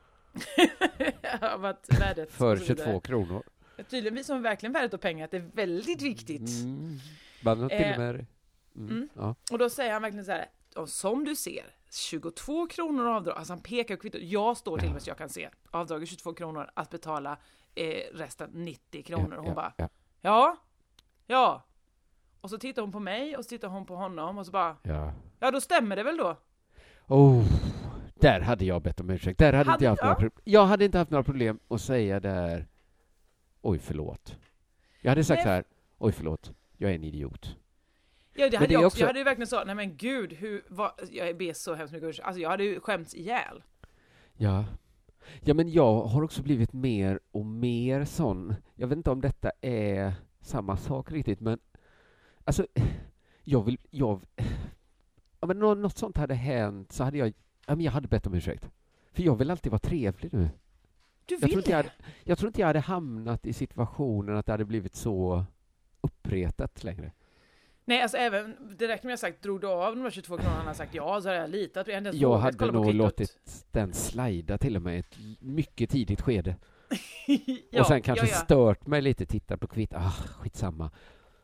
av att värdet för tjugotvå kronor. Tydligen visar hon verkligen värdet av pengar, att det är väldigt viktigt. Mm. Bara till eh, och med. Mm. Mm. Ja. Och då säger han verkligen så här, som du ser, tjugotvå kronor avdrag, alltså han pekar på kvittot, jag står till och med så jag kan se, avdraget tjugotvå kronor, att betala eh, resten nittio kronor. Och hon ja, bara, ja. ja, ja. Och så tittar hon på mig och så tittar hon på honom och så bara, ja, ja då stämmer det väl då. Oh, där hade jag bett om ursäkt. Där hade, hade inte jag haft ja. några problem. Jag hade inte haft några problem att säga där, oj förlåt. Jag hade sagt nej. Så här, oj förlåt, jag är en idiot. Ja, det hade det jag också. Jag hade ju verkligen sagt, nej men gud, hur, vad, jag ber så hemskt mycket ursäkt. Alltså jag hade ju skämts ihjäl. Ja. Ja, men jag har också blivit mer och mer sån. Jag vet inte om detta är samma sak riktigt, men alltså, jag vill, jag... Ja, men något sånt hade hänt så hade jag, ja, men jag hade bett om ursäkt. För jag vill alltid vara trevlig nu. Du vill jag tror inte det? Jag, hade, jag tror inte jag hade hamnat i situationen att det hade blivit så uppretat längre. Nej, alltså även direkt när jag sagt, drog du av de här tjugotvå kronorna, han har sagt ja, så har jag litat. Jag, jag hade nog låtit den slida till och med ett mycket tidigt skede. ja, och sen kanske ja, ja. stört mig lite, titta på kvitt, ah, skitsamma.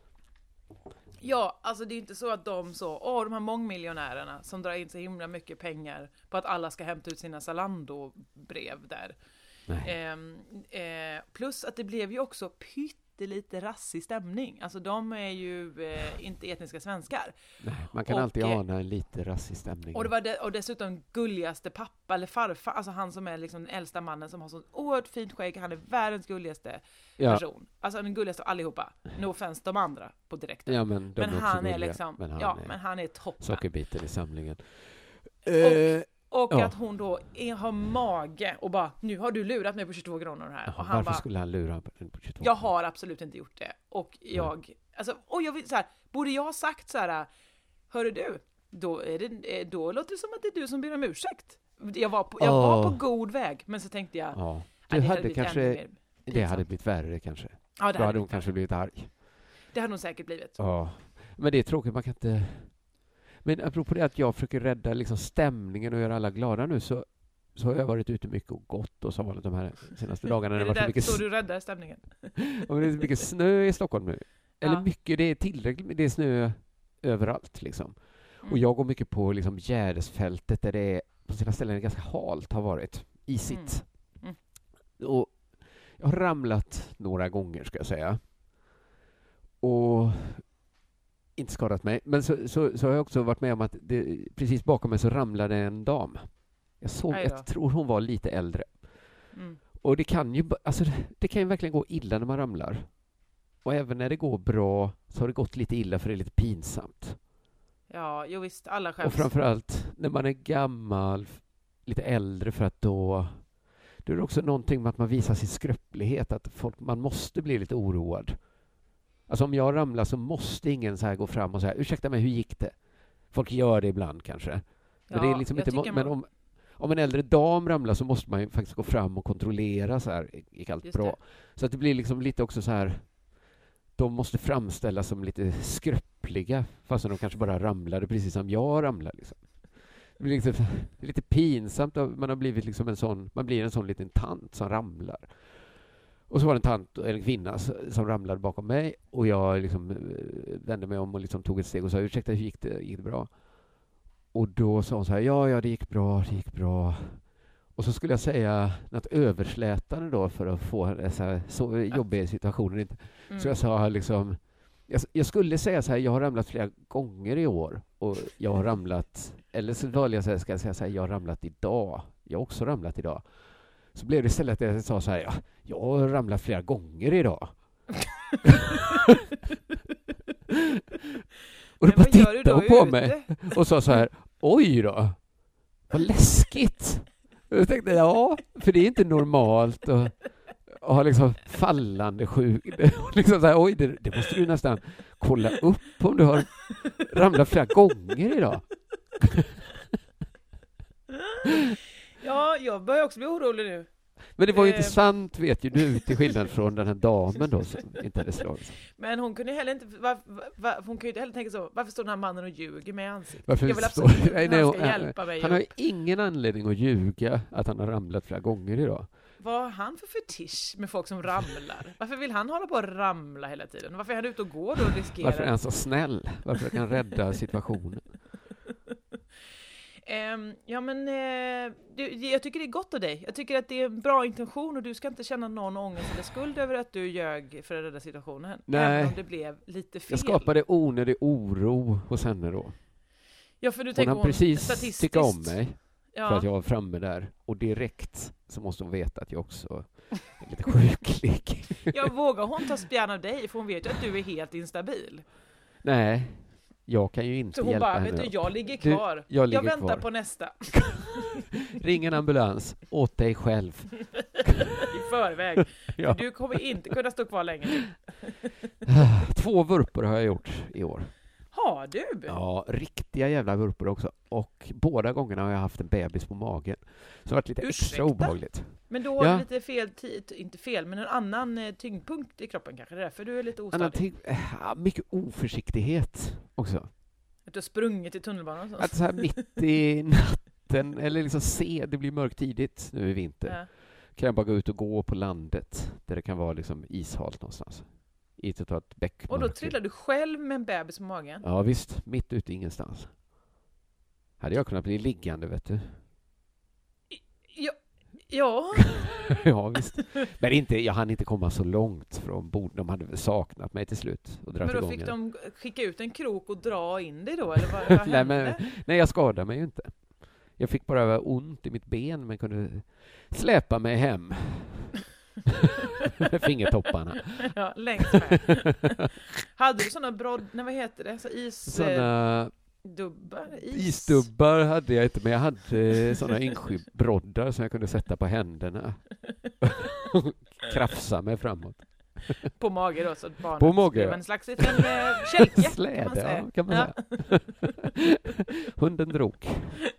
Ja, alltså det är inte så att de så, åh, de här mångmiljonärerna som drar in så himla mycket pengar på att alla ska hämta ut sina Zalando-brev där. Eh, eh, plus att det blev ju också lite, lite rassig stämning. Alltså de är ju eh, inte etniska svenskar. Nej, man kan och, alltid ana en lite rassig stämning. Och, det var de, och dessutom gulligaste pappa eller farfar, alltså han som är liksom den äldsta mannen som har så oerhört fint skägg. Han är världens gulligaste ja. person. Alltså den gulligaste av allihopa. No offense de andra på direkten. Ja, men de men är han gulliga. är liksom, men han ja, är men han är toppen. Sockerbiten i samlingen. Och, uh, Och ja. att hon då är, har mage och bara, nu har du lurat mig på tjugotvå kronor här. Jaha, och han varför bara, skulle han lura på tjugotvå? Jag har absolut inte gjort det. Och jag, mm. alltså, och jag vill så här, borde jag ha sagt så här, hörru du, då, är det, då låter det som att det är du som ber om ursäkt. Jag var på, jag oh. var på god väg, men så tänkte jag, ja. du hade, hade kanske, det hade blivit värre kanske. Ja, det då hade hade hon kanske blivit arg. Det hade hon säkert blivit. Ja, men det är tråkigt, man kan inte... Men apropå det att jag försöker rädda liksom stämningen och göra alla glada nu, så, så har jag varit ute mycket och gått och så vanligt de här senaste dagarna. Är det, det där mycket så du räddar stämningen? Ja, men det är så mycket snö i Stockholm nu. Eller ja. mycket, det är tillräckligt, det är snö överallt liksom. Mm. Och jag går mycket på liksom Gärdesfältet där det är, på sina ställen är ganska halt har varit, isigt. Mm. Mm. Och jag har ramlat några gånger ska jag säga. Och inte skadat mig. Men så, så, så har jag också varit med om att det, precis bakom mig så ramlade en dam. Jag såg, jag tror hon var lite äldre. Mm. Och det kan ju, alltså det, det kan ju verkligen gå illa när man ramlar. Och även när det går bra så har det gått lite illa för det är lite pinsamt. Ja, jo visst, alla skäms. Och framförallt när man är gammal, lite äldre, för att då då är det också någonting med att man visar sin skröplighet, att folk, man måste bli lite oroad. Alltså om jag ramlar så måste ingen så här gå fram och säga, ursäkta mig, hur gick det? Folk gör det ibland kanske. Men, ja, det är liksom inte, men man... om, om en äldre dam ramlar så måste man ju faktiskt gå fram och kontrollera så här, gick allt Just bra? Det. Så att det blir liksom lite också så här, de måste framställas som lite skröpliga, fast de kanske bara ramlade precis som jag ramlade. Liksom. Det blir liksom, det är lite pinsamt, man har blivit liksom en sån, man blir en sån liten tant som ramlar. Och så var det en tant, eller en kvinna som ramlade bakom mig, och jag liksom vände mig om och liksom tog ett steg och sa, ursäkta, hur gick det? Gick det bra? Och då sa hon så här, ja, ja, det gick bra, det gick bra. Och så skulle jag säga något överslätande då för att få en så, här, så jobbig situationer. Mm. Så jag sa liksom, jag, jag skulle säga så här, jag har ramlat flera gånger i år, och jag har ramlat, eller så valde jag säga, ska jag säga så här, jag har ramlat idag. Jag har också ramlat idag. Så blev det istället att jag sa så här, ja, jag har ramlat flera gånger idag. Och då bara tittade hon på mig och sa så här, oj då, vad läskigt. Och jag tänkte, ja, för det är inte normalt att ha liksom fallande sjuk. Liksom så här, oj, det, det måste du nästan kolla upp om du har ramlat flera gånger idag. Ja, jag börjar också bli orolig nu. Men det var ju inte sant, vet ju du, till skillnad från den här damen då som inte hade slagit. Men hon kunde heller inte, var, var, hon kunde ju inte heller tänka så, varför står den här mannen och ljuger med ansiktet? Varför jag vill står, absolut nej, att nej, han ska han, hjälpa mig. Han har ju ingen anledning att ljuga att han har ramlat flera gånger idag. Vad har han för fetisch med folk som ramlar? Varför vill han hålla på att ramla hela tiden? Varför är han ute och går och riskerar? Varför är han så snäll? Varför kan han rädda situationen? Um, ja men uh, du, jag tycker det är gott av dig. Jag tycker att det är en bra intention, och du ska inte känna någon ångest eller skuld över att du ljög för att rädda situationen. Nej. Även om det blev lite fel. Jag skapade onödig oro hos henne då. Ja, för du hon har precis tycka om mig, ja. För att jag var framme där. Och direkt så måste hon veta att jag också är lite sjuklig. Jag vågar hon ta spjärn av dig, för hon vet ju att du är helt instabil. Nej. Jag kan ju inte så hon hjälpa bara, henne. vet du, jag ligger kvar. Du, jag, ligger jag väntar kvar. på nästa. Ring en ambulans åt dig själv. I förväg. Ja. Du kommer inte kunna stå kvar längre. Två vurpor har jag gjort i år. Har du? Ja, riktiga jävla vurpor också. Och båda gångerna har jag haft en bebis på magen. Så det har varit lite Ursäkta? extra obehagligt. Men då har ja. du lite fel tid, inte fel, men en annan tyngdpunkt i kroppen kanske. Det är därför du är lite ostadig. Tyng- ja, mycket oförsiktighet också. Att du har sprungit i tunnelbanan och så. Att så här mitt i natten, eller liksom se, det blir mörkt tidigt nu i vinter. Ja. Kan jag bara gå ut och gå på landet där det kan vara liksom ishalt någonstans. I ett bäck. Och då trillar du själv med en bebis på magen? Ja visst, mitt ute ingenstans. Hade jag kunnat bli liggande, vet du. Ja, Ja. Ja, visst. Men inte, jag hann inte komma så långt från bord. De hade väl saknat mig till slut. Och men då fick de skicka ut en krok och dra in dig då? Eller vad, vad hände? nej, men, nej, jag skadade mig ju inte. Jag fick bara ont i mitt ben, men kunde släpa mig hem. Med fingertopparna. Ja, längst med. Hade du sådana brodd... Nej, vad heter det? Så is... Såna... Dubbar? Is. Isdubbar hade jag inte, men jag hade sådana inskybbroddar som jag kunde sätta på händerna. Krafsa mig framåt. På mage då, så att barnet på mage, blev en slags liten kälke. Släde, kan man säga. Ja, kan man ja. säga. Hunden drog.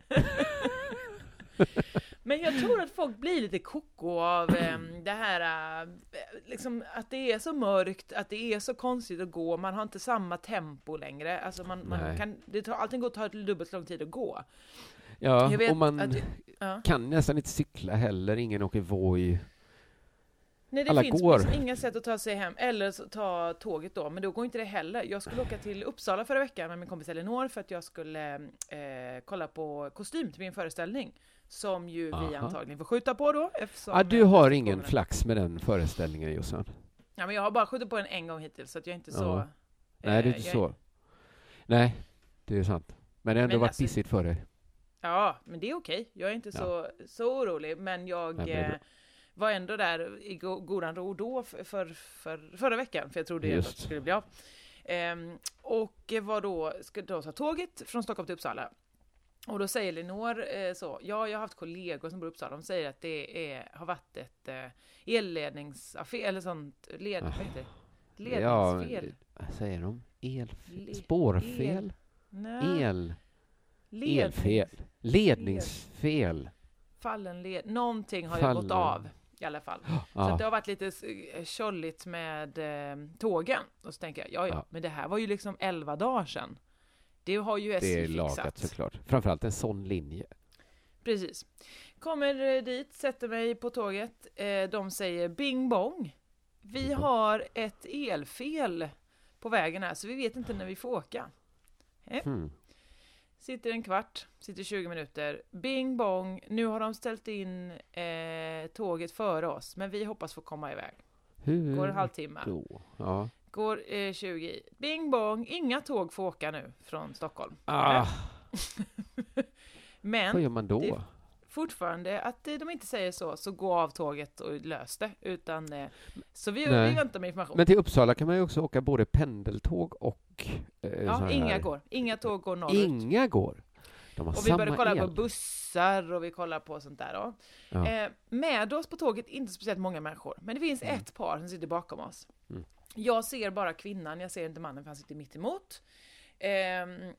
Men jag tror att folk blir lite koko av eh, det här, eh, liksom att det är så mörkt, att det är så konstigt att gå. Man har inte samma tempo längre. Alltså man, man kan, det tar, allting går tar dubbelt så lång tid att gå. Ja, och man att, ja. kan nästan inte cykla heller. Ingen åker Voi. Nej, det Alla finns går. Liksom inga sätt att ta sig hem. Eller så ta tåget då. Men då går inte det heller. Jag skulle åka till Uppsala förra veckan med min kompis Elinor för att jag skulle eh, kolla på kostym till min föreställning. Som ju Aha. vi antagligen får skjuta på då. Ja, du har ingen flax med den föreställningen, Jossan. Ja, men jag har bara skjutit på den en gång hittills, så att jag är inte så... Ja. Nej, det är inte jag... så. Nej, det är sant. Men det har ändå men varit alltså... pissigt för dig. Ja, men det är okej. Jag är inte ja. så, så orolig. Men jag Nej, eh, var ändå där i go- godan ro då för, för, för, förra veckan. För jag trodde att det skulle bli av. Ehm, och var då, skulle då ta tåget från Stockholm till Uppsala. Och då säger Lenore eh, så, ja, jag har haft kollegor som bor i Uppsala, de säger att det är, har varit ett eh, elledningsaffär, eller sånt, led, vad heter det? Ledningsfel. Ja, vad säger de? Elfel? Spårfel? El. El. Lednings. Elfel. Ledningsfel. Fallen led. Någonting har Fallen. ju gått av i alla fall. Ja. Så att det har varit lite tjolligt med eh, tågen. Och så tänker jag, ja, ja, ja, men det här var ju liksom elva dagar sedan. Det har ju S J det är fixat. Lagat såklart. Framförallt en sån linje. Precis. Kommer dit, sätter mig på tåget. Eh, de säger bing bong. Vi mm. har ett elfel på vägen här, så vi vet inte när vi får åka. Eh. Mm. Sitter en kvart, sitter tjugo minuter. Bing bong, nu har de ställt in eh, tåget före oss, men vi hoppas få komma iväg. Hur går en halvtimme. Då? Ja. Går eh, tjugo. Bing bong, inga tåg får åka nu från Stockholm. Ah. Men vad gör man då? Det, fortfarande att de inte säger så, så gå av tåget och lös det. Utan, eh, så vi, vi väntar med information. Men till Uppsala kan man ju också åka både pendeltåg och... Eh, ja, inga här. går. Inga tåg går norrut. Inga går. De har och samma vi börjar kolla el. på bussar och vi kollar på sånt där då. Ja. Eh, med oss på tåget inte speciellt många människor. Men det finns mm. ett par som sitter bakom oss. Mm. Jag ser bara kvinnan, jag ser inte mannen för han sitter mitt emot. Eh,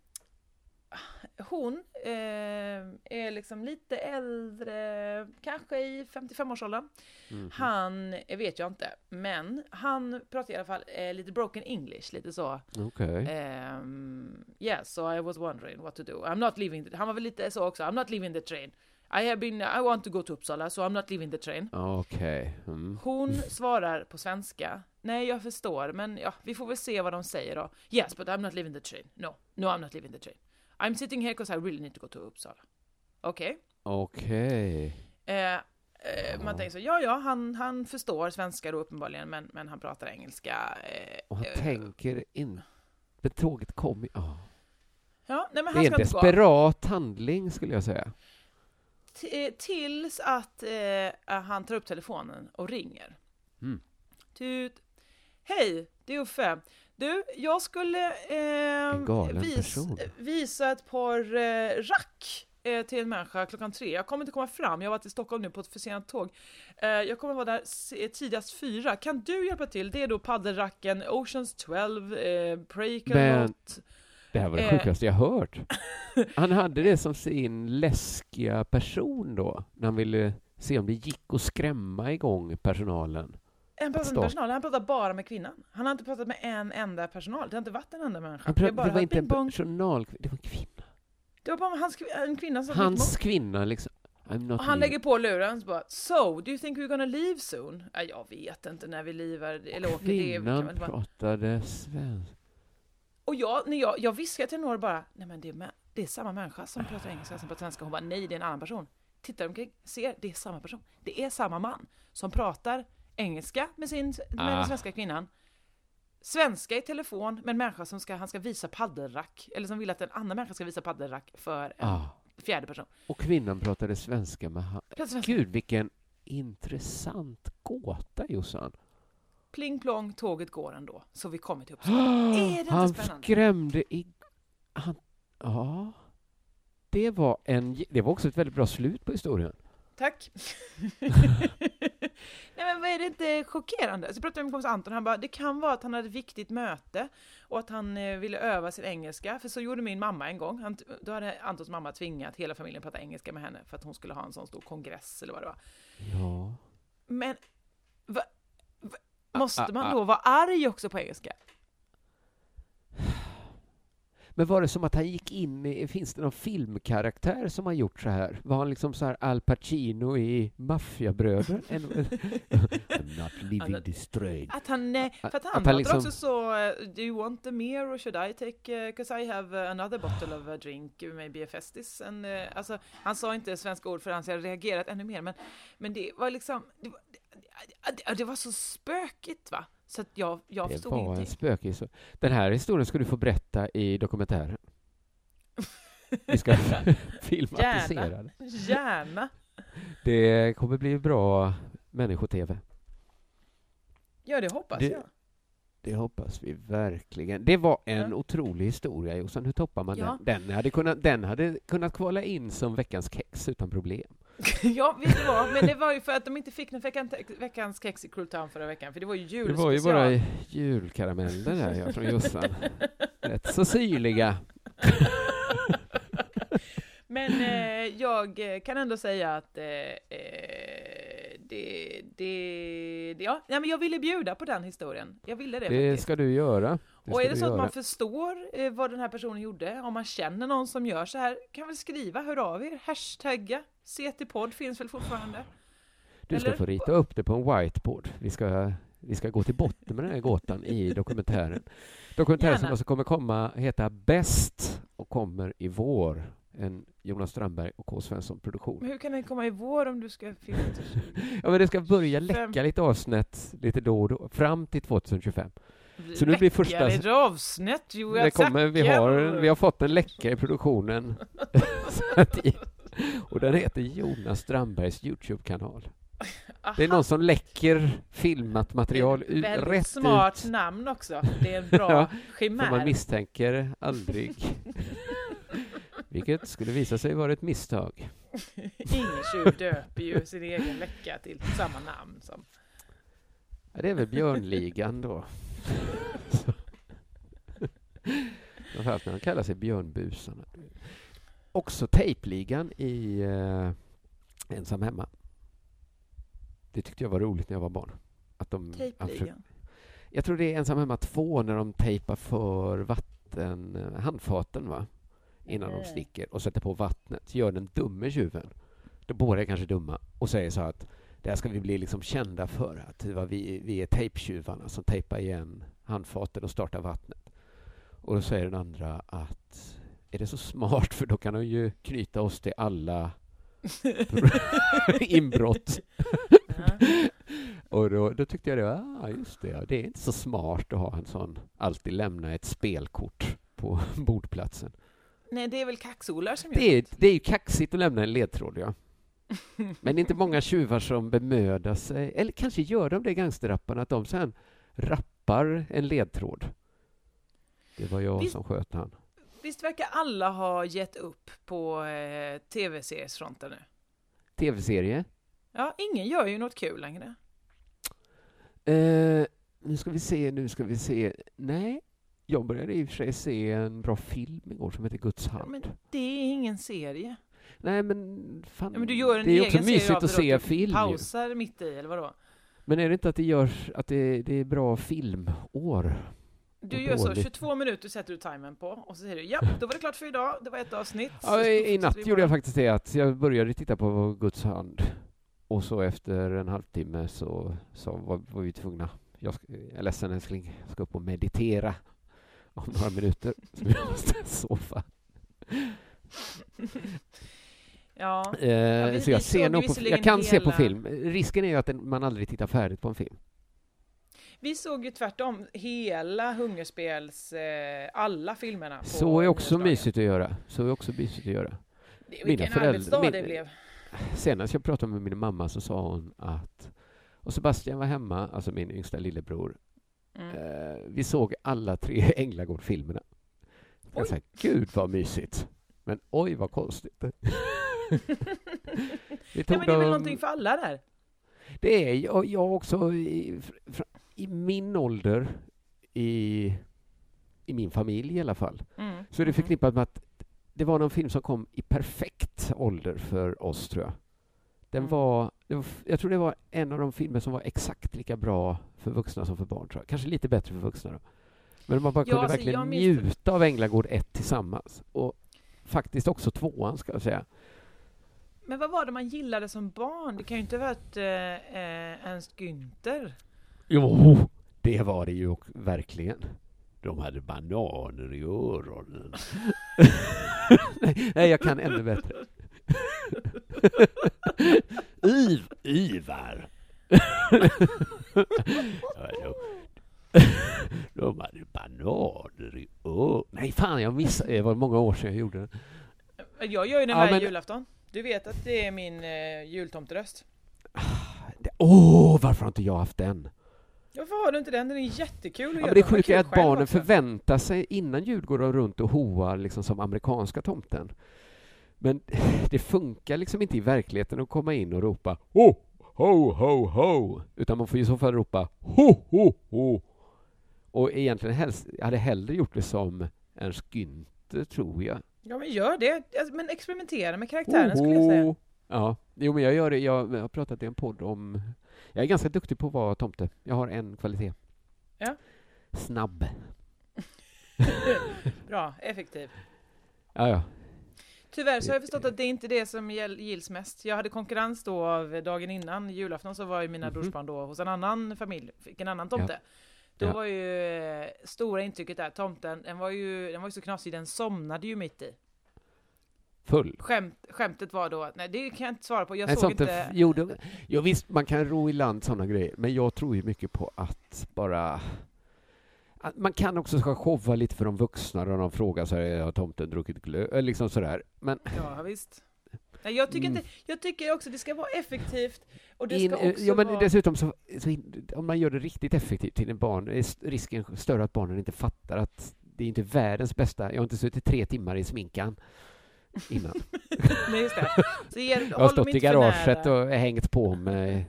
hon eh, är liksom lite äldre, kanske i femtiofem-årsåldern. Mm. Han vet jag inte, men han pratar i alla fall eh, lite broken English, lite så. Okay. Eh, yeah, so I was wondering what to do. I'm not leaving the, han var väl lite så också. I'm not leaving the train. I have been, I want to go to Uppsala, so I'm not leaving the train. Okay. Mm. Hon svarar på svenska. Nej, jag förstår, men ja, vi får väl se vad de säger då. Yes, but I'm not leaving the train. No, no, I'm not leaving the train. I'm sitting here because I really need to go to Uppsala. Okej. Okay. Okej. Okay. Eh, eh, man tänker så, ja, ja, han, han förstår svenska då uppenbarligen, men, men han pratar engelska. Eh, och han eh, tänker in. Men tåget kom i... Oh. Ja, nej, men det han är en desperat handling, skulle jag säga. T- tills att eh, han tar upp telefonen och ringer. Mm. Tut. Hej, det är Uffe. Du, jag skulle eh, vis, visa ett par eh, rack eh, till en människa klockan tre. Jag kommer inte komma fram. Jag har varit i Stockholm nu på ett försenat tåg. Eh, jag kommer vara där s- tidigast fyra. Kan du hjälpa till? Det är då paddelracken Oceans tolv, eh, Prakelot. Det här var det eh. sjukaste jag hört. Han hade det som sin läskiga person då. När han ville se om det gick att skrämma igång personalen. Han pratar med personal, han pratar bara med kvinnan. Han har inte pratat med en enda personal. Det har inte varit en enda människa. Pratar, det, bara det var inte en ping-pong. personal, det var en kvinna. Det var bara hans, en kvinna som Hans kvinna liksom. I'm not och han lägger på luren och bara, so, do you think we're gonna leave soon? Ja, jag vet inte när vi lever eller åker. Kvinnan det, pratade svenska. Och jag, när jag, jag viskade till några bara, nej men det är, det är samma människa som pratar engelska som pratar svenska. Hon bara, nej det är en annan person. tittar omkring, ser, det är samma person. Det är samma man som pratar engelska med, sin, med ah. den svenska kvinnan. Svenska i telefon med en människa som ska, han ska visa paddelrack. Eller som vill att en annan människa ska visa paddelrack för en ah. fjärde person. Och kvinnan pratade svenska med han. Svenska. Gud, vilken intressant gåta, Jossan. Pling plong, tåget går ändå. Så vi kommer till Uppsala. Är det han spännande? skrämde i... Han, ja... Det var, en, det var också ett väldigt bra slut på historien. Tack. Nej, men vad är det inte chockerande? Så pratade jag med kompis Anton, han bara, det kan vara att han hade ett viktigt möte och att han eh, ville öva sin engelska. För så gjorde min mamma en gång. Han, då hade Antons mamma tvingat hela familjen prata engelska med henne för att hon skulle ha en sån stor kongress eller vad det var. Ja. Men va, va, måste ah, man ah, då ah. vara arg också på engelska? Men var det som att han gick in i, finns det någon filmkaraktär som har gjort så här? Var han liksom så här Al Pacino i Maffiabröder? I'm not living this straight. Att han, för att han pratar liksom också så, do you want the mere or should I take, because uh, I have another bottle of a drink, maybe a festis. And, uh, alltså, han sa inte svenska ord för han hade reagerat ännu mer, men, men det var liksom, det var, det, det var så spökigt, va? Så att jag, jag förstod ingenting. Det var en spökig. Så. Den här historien ska du få berätta i dokumentären. Vi ska filmatisera Gärna. det. Gärna. Det kommer bli bra människor-tv. Ja, det hoppas det, jag. Det hoppas vi verkligen. Det var en ja. otrolig historia, Jossan. Hur toppar man ja. den? Den hade, kunnat, den hade kunnat kvala in som veckans kex utan problem. Ja, vet du vad? Men det var ju för att de inte fick någon veckans, veckans kex i Kulturtown förra veckan. För det var ju julspecial. Det var ju bara julkarameller där ja, från Jossan. Rätt så syrliga. Men eh, jag kan ändå säga att eh, det, det, det, ja, nej, men jag ville bjuda på den historien. Jag ville det. Det faktiskt. ska du göra. Det och är det så göra. att man förstår eh, vad den här personen gjorde, om man känner någon som gör så här, kan väl skriva, hör av er, hashtagga, C T-podd finns väl fortfarande. Du ska Eller? få rita upp det på en whiteboard. Vi ska, vi ska gå till botten med den här gåtan i dokumentären. Dokumentären Gärna. som alltså kommer komma heter Bäst och kommer i vår. En Jonas Strandberg och K. Svensson produktion. Men hur kan den komma i vår om du ska filma till tjugo? Ja, men det ska börja läcka Fem. lite avsnitt lite då och då, fram till tjugotjugofem. Så nu blir första lite avsnitt, jo, jag det kommer, vi, har, vi har fått en läcka i produktionen. Och den heter Jonas Strandbergs YouTube-kanal. Aha. Det är någon som läcker filmat material ut, rätt väldigt smart ut. namn också. Det är en bra ja, chimär. Man misstänker aldrig. Vilket skulle visa sig vara ett misstag. Ingen tjuv döper ju sin egen läcka till samma namn som... Ja, det är väl Björnligan då. Framförallt när de kallar sig Björnbusarna. Också Tejpligan i uh, Ensam hemma. Det tyckte jag var roligt när jag var barn. Att de, Tejpligan? Jag tror det är Ensam hemma två när de tejpar för vatten, handfaten va? Innan mm. de sticker och sätter på vattnet. Gör den dumme tjuven. Då båda är kanske dumma. Och säger så att det här ska vi bli liksom kända för. Att vi, vi är tejptjuvarna som tejpar igen handfaten och startar vattnet. Och då säger den andra att är det så smart för då kan de ju knyta oss till alla inbrott. Och då, då tyckte jag det var, ah, just det, det är inte så smart att ha en sån, alltid lämna ett spelkort på bordplatsen. Nej, det är väl kaxolar som det är, det är ju kaxigt att lämna en ledtråd, ja. Men det är inte många tjuvar som bemödar sig, eller kanske gör de det gangsterrapparna, att de sen rappar en ledtråd. Det var jag visst, som sköt han. Visst verkar alla ha gett upp på eh, tv-seriesfronten nu? Tv-serie? Ja, ingen gör ju något kul längre. Eh, nu ska vi se, nu ska vi se. Nej, jag började i och för sig se en bra film igår som heter Guds hand. Ja, men det är ingen serie. Nej, men, fan, ja, men du gör en det är egen också mysigt att se du film. Pausar mitt i, eller vadå? Men är det inte att det gör att det, det är bra filmår? Du gör så, tjugotvå minuter sätter du timern på och så säger du, ja, då var det klart för idag, det var ett avsnitt. Ja, i, i natt gjorde jag faktiskt det att jag började titta på Guds hand och så efter en halvtimme så, så var, var vi tvungna, jag är ledsen älskling, jag ska upp och meditera om några minuter så vi måste sova. Ja. Eh, ja, vi, så jag, ser nog på, jag kan hela... se på film. Risken är ju att man aldrig tittar färdigt på en film. Vi såg ju tvärtom hela Hungerspels, eh, alla filmerna. På så är också mysigt att göra. Så är också mysigt att göra. Det, vilken arbetsdag min, det blev. Senast jag pratade med min mamma så sa hon att, och Sebastian var hemma, alltså min yngsta lillebror. Mm. Eh, vi såg alla tre Änglagård-filmerna. Jag sa, gud vad mysigt. Men oj vad konstigt. vi tog ja, men det är väl dem, någonting för alla där? Det är jag, jag också i, i min ålder, i, i min familj i alla fall. Mm. Så är det förknippat med att det var någon film som kom i perfekt ålder för oss, tror jag. Den mm. var, det var, jag tror det var en av de filmer som var exakt lika bra för vuxna som för barn, tror jag. Kanske lite bättre för vuxna då. Men man bara ja, kunde alltså, verkligen njuta av Änglagård ett tillsammans. Och faktiskt också tvåan, ska jag säga. Men vad var det man gillade som barn? Det kan ju inte ha varit eh, eh, Ernst Günther. Jo, det var det ju verkligen. De hade bananer i öronen. Nej, jag kan ännu bättre. Iv, Ivar. De hade bananer i öronen. Nej, fan, jag missade. Det var många år sedan jag gjorde det. Jag gör ju den här ja, men... julafton. Du vet att det är min eh, jultomteröst. Åh, oh, varför har inte jag haft den? Varför har du inte den? Den är jättekul att ja, men det sjuka är att barnen också förväntar sig innan jul går de runt och hoar liksom som amerikanska tomten. Men det funkar liksom inte i verkligheten att komma in och ropa ho, ho, ho, ho. Utan man får i så fall ropa ho, ho, ho. Och egentligen helst, jag hade hellre gjort det som Ernst Günther, tror jag. Ja, men gör det. Men experimentera med karaktären, skulle jag säga. Ja, jo, men jag gör det. Jag har pratat i en podd om... Jag är ganska duktig på att vara tomte. Jag har en kvalitet. Ja. Snabb. Bra, effektiv. Ja, ja. Tyvärr så har jag förstått att det är inte det som gills mest. Jag hade konkurrens då av dagen innan julafton, så var ju mina mm-hmm. brorsbarn då hos en annan familj, fick en annan tomte. Ja. Då ja. var ju eh, stora intrycket där, tomten, den var ju, den var ju så knasig, den somnade ju mitt i. Full. Skämt, skämtet var då, nej det kan jag inte svara på, jag nej, såg inte... F- jo, det, jo visst, man kan ro i land sådana grejer, men jag tror ju mycket på att bara... Att man kan också ska showa lite för de vuxna och de frågar så här, har tomten druckit glö? Eller liksom sådär, men... Ja, visst. Nej, jag tycker inte, jag tycker också det ska vara effektivt och det in, ska också ja, men vara... dessutom så, så om man gör det riktigt effektivt till en barn är risken större att barnen inte fattar att det är inte världens bästa. Jag har inte suttit tre timmar i sminkan innan. Nej, just det. Så ger, jag har stått i garaget och hängt på mig.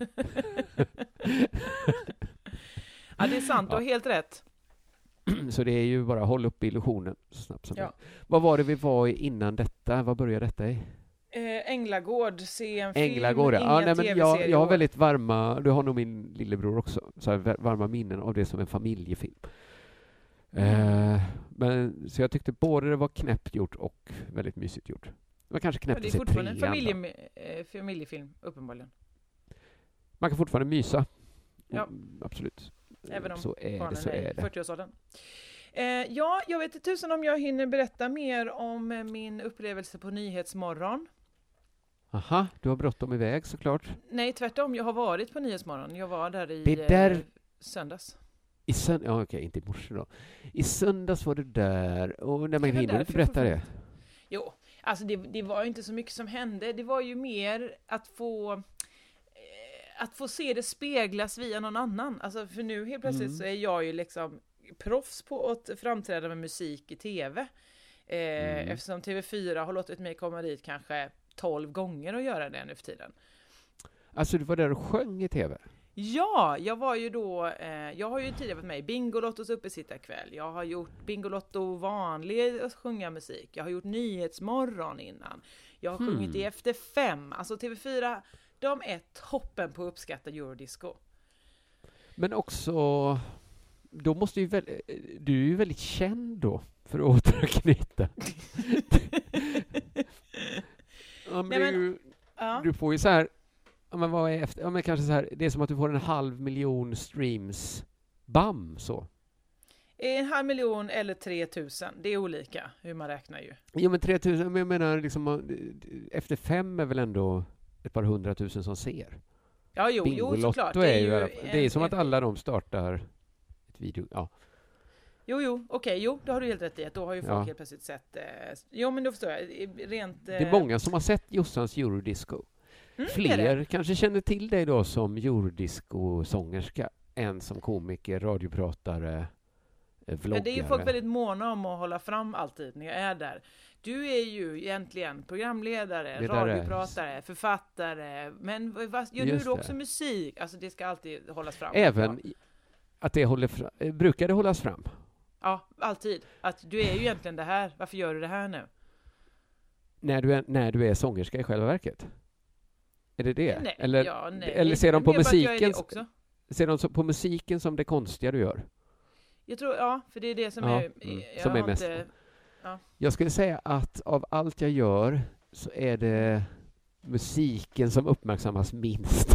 Ja, det är sant, du har helt rätt. Så det är ju bara håll upp illusionen så snabbt som ja. Vad var det vi var i innan detta? Vad började detta i? Eh, Änglagård, se en Änglagård, film, ja. Ja, nej, men jag, jag har väldigt varma, du har nog min lillebror också, så här, varma minnen av det som en familjefilm. Mm. Eh, men, så jag tyckte både det var knäppt gjort och väldigt mysigt gjort. Det var kanske knäppt att se trean. Det är fortfarande en familje, eh, familjefilm, uppenbarligen. Man kan fortfarande mysa. Ja. Mm, absolut. Även om så är barnen det, så är, är i fyrtioårsåldern. Eh, ja, jag vet inte tusen om jag hinner berätta mer om min upplevelse på Nyhetsmorgon. Aha, du har bråttom iväg såklart. Nej, tvärtom. Jag har varit på Nyhetsmorgon. Jag var där i det där... eh, söndags. I sönd... Ja, okej, inte i morse då. I söndags var det där. Och när man hinner inte berätta det. Jo, alltså det, det var ju inte så mycket som hände. Det var ju mer att få... Eh, att få se det speglas via någon annan. Alltså, för nu helt plötsligt mm. så är jag ju liksom proffs på att framträda med musik i tv. Eh, mm. Eftersom T V fyra har låtit mig komma dit kanske tolv gånger och göra det nu för tiden. Alltså du var där och sjöng i tv? Ja, jag var ju då, eh, jag har ju tidigare varit med i Bingolottos uppesittarkväll. Jag har gjort Bingolotto vanlig och sjunga musik. Jag har gjort Nyhetsmorgon innan. Jag har hmm. sjungit i Efter fem. Alltså T V fyra, de är toppen på att uppskatta Eurodisco. Men också, då måste ju väl, du är ju väldigt känd då, för att återknyta. Ja, men Nej, men, du, ja. du får ju så här, ja, men vad är efter, ja, men kanske så här, det är som att du får en halv miljon streams, bam, så. En halv miljon eller tre tusen. Det är olika hur man räknar ju. Jo, men tre tusen, men jag menar liksom, efter fem är väl ändå ett par hundratusen som ser. Ja, jo, jo såklart. Det är ju, det är ju som att alla de startar ett video, ja. Jo, jo, okej, okay, jo, då har du helt rätt i att då har ju folk ja. helt plötsligt sett, eh, jo men då förstår jag, rent... Eh... Det är många som har sett Jossans Eurodisco. Mm, Fler kanske känner till dig då som Eurodisco-sångerska än som komiker, radiopratare, vloggare. Ja, det är ju folk väldigt måna om att hålla fram alltid när jag är där. Du är ju egentligen programledare, Ledare. radiopratare, författare, men vad, gör Just du då också det. musik? Alltså det ska alltid hållas fram. Även att det håller fram, brukar det hållas fram? Ja, alltid. Att du är ju egentligen det här. Varför gör du det här nu? När du är, när du är sångerska i själva verket? Är det det? Nej, eller, ja, nej. eller ser de på musiken också? Ser de på musiken som det konstiga du gör? Jag tror, ja, för det är det som ja, är... Mm, jag som är mest. Inte, ja. Jag skulle säga att av allt jag gör så är det musiken som uppmärksammas minst.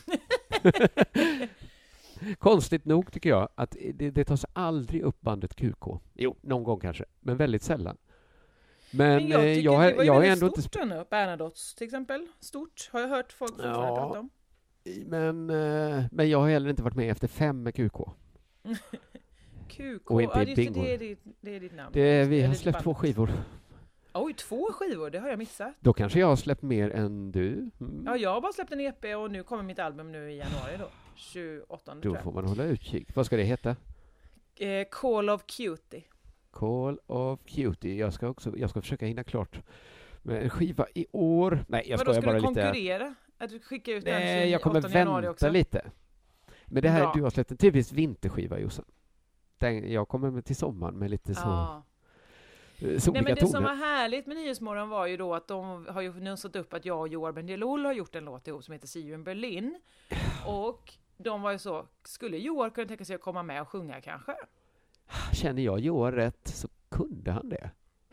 Konstigt nog tycker jag att det, det tas aldrig upp bandet Q K. Jo, någon gång kanske, men väldigt sällan. Men, men jag tycker jag, det var ju jag väldigt stort inte... nu. Bernadottes till exempel. Stort. Har jag hört folk fortfarande ja, prata om. Men, men jag har heller inte varit med efter fem med Q K. Q K, ja, just det, det, är ditt, det är ditt namn. Det är, vi har släppt två skivor. Oj, två skivor, det har jag missat. Då kanske jag har släppt mer än du. Mm. Ja, jag har bara släppt en E P och nu kommer mitt album nu i januari då. tjugoåttonde Då får man hålla utkik. Vad ska det heta? Eh, Call of Cutie. Call of Cutie. Jag ska också, jag ska försöka hinna klart med en skiva i år. Nej, jag ska bara lite. Men då ska du konkurrera? Att du skickar ut den Nej, jag kommer vänta också. lite. Men det här, Bra. Du har släppt en typisk vinterskiva, Jossan. Den, jag kommer med till sommaren med lite så... Ja. Nej, men det toner. Som var härligt med Nyhetsmorgon var ju då att de har ju nusat upp att jag och Joar Bendjelloul har gjort en låt ihop som heter See You in Berlin. Och de var ju så, skulle Joar kunna tänka sig att komma med och sjunga kanske? Känner jag Joar rätt så kunde han det.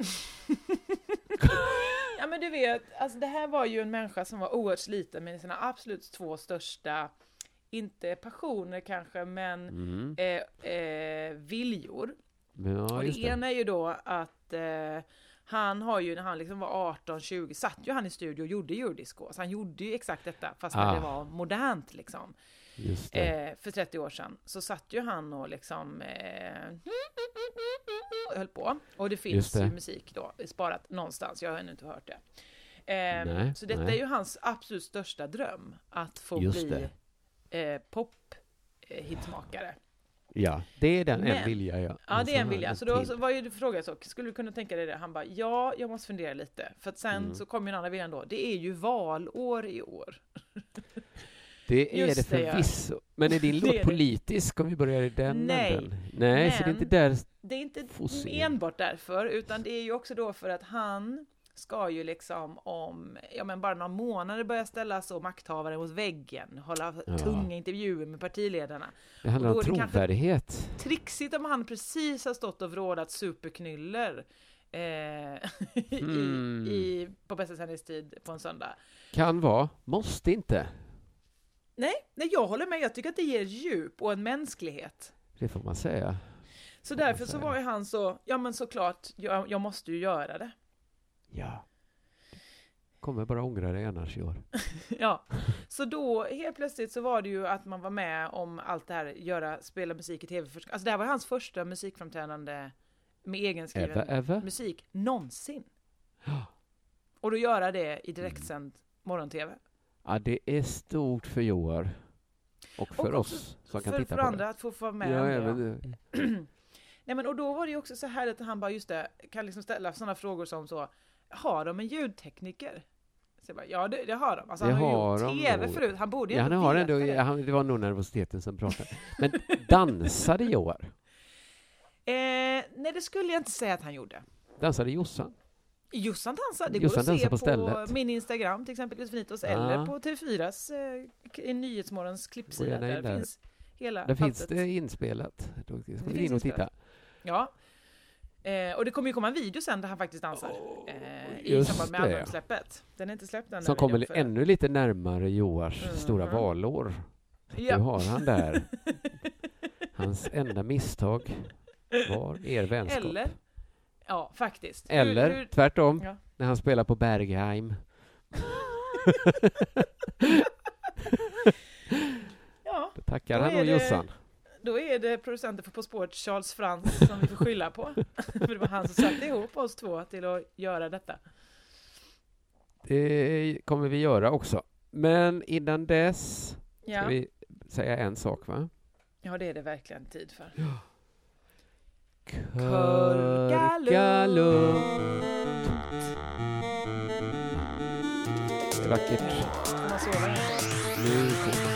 Ja, men du vet, alltså det här var ju en människa som var oerhört sliten med sina absolut två största, inte passioner kanske, men mm. eh, eh, viljor. Ja, och det, det ena är ju då att eh, han har ju, när han liksom var arton tjugo, satt ju han i studio och gjorde Eurodisco. Så han gjorde ju exakt detta, fast ah. det var modernt liksom. Just det. Eh, för trettio år sedan. Så satt ju han och liksom eh, höll på. Och det finns det. ju musik då, sparat någonstans. Jag har ännu inte hört det. Eh, nej, så detta nej. är ju hans absolut största dröm. Att få Just bli eh, pop-hitmakare. Ja, det är den Men, en vilja. Ja, ja det är en vilja. Så då så var ju frågan så, skulle du kunna tänka dig det? Han bara, ja, jag måste fundera lite. För att sen mm. så kom ju en annan viljan då. Det är ju valår i år. Det är Just det förvisso. Ja. Men är din låt är politisk om vi börjar i den? Nej. Den? Nej, så det är inte där. Det är inte fossingen. Enbart därför, utan det är ju också då för att han ska ju liksom om ja, men bara några månader börja ställa så makthavare mot väggen, hålla ja. tunga intervjuer med partiledarna. Det handlar om trovärdighet. Trixigt om han precis har stått och vrådat superknyller eh, mm. i, i, på bästa sändningstid på en söndag. Kan vara, måste inte. Nej, nej, jag håller med. Jag tycker att det ger djup och en mänsklighet. Det får man säga. Så därför så var ju han så, ja men såklart, jag, jag måste ju göra det. Ja. Kommer bara ångra det annars i år. Ja, så då helt plötsligt så var det ju att man var med om allt det här, göra, spela musik i tv. Alltså det här var hans första musikframträdande med egenskriven ever, ever? musik någonsin. Ja. Och då göra det i direktsänd mm. morgon-tv. Ja, det är stort för Joar. Och för och oss som kan för, titta för på andra det. Att få vara med. Ja, ja, men det... Nej, men och då var det ju också så här att han bara just det, kan liksom ställa sådana frågor som så, har de en ljudtekniker? Så jag bara, ja, det, det har de. Alltså, det han har har gjort tv nog. förut. Han borde ju ja, han har ändå, det. Han, det var nog nervositeten som pratade. Men dansade Joar? Eh, nej, det skulle jag inte säga att han gjorde. Dansade Jossan? Jossan dansade. Det Jossan går att se på, på min Instagram, till exempel Josefinitos, ah. eller på T V fyras eh, Nyhetsmorgons klippsida. Där, där finns hela Där finns det inspelat. Då ska vi in och titta. Ja. Eh, och det kommer ju komma en video sen där han faktiskt dansar eh, i samband med albumsläppet. Den är inte släppt än. Som kommer för... ännu lite närmare Joars mm. stora valår. Ja. Nu har han där. Hans enda misstag var er vänskap. Eller, ja faktiskt. Eller hur, hur, tvärtom, ja. när han spelar på Bergheim. Ja, då tackar han och Jossan. Då är det producenten för På spåret Charles Frans som vi får skylla på. För det var han som satte ihop oss två till att göra detta. Det kommer vi göra också. Men innan dess ja. ska vi säga en sak, va? Ja, det är det verkligen tid för. Ja. Körka lugnt. Det är vackert. Kan man sova in? Nu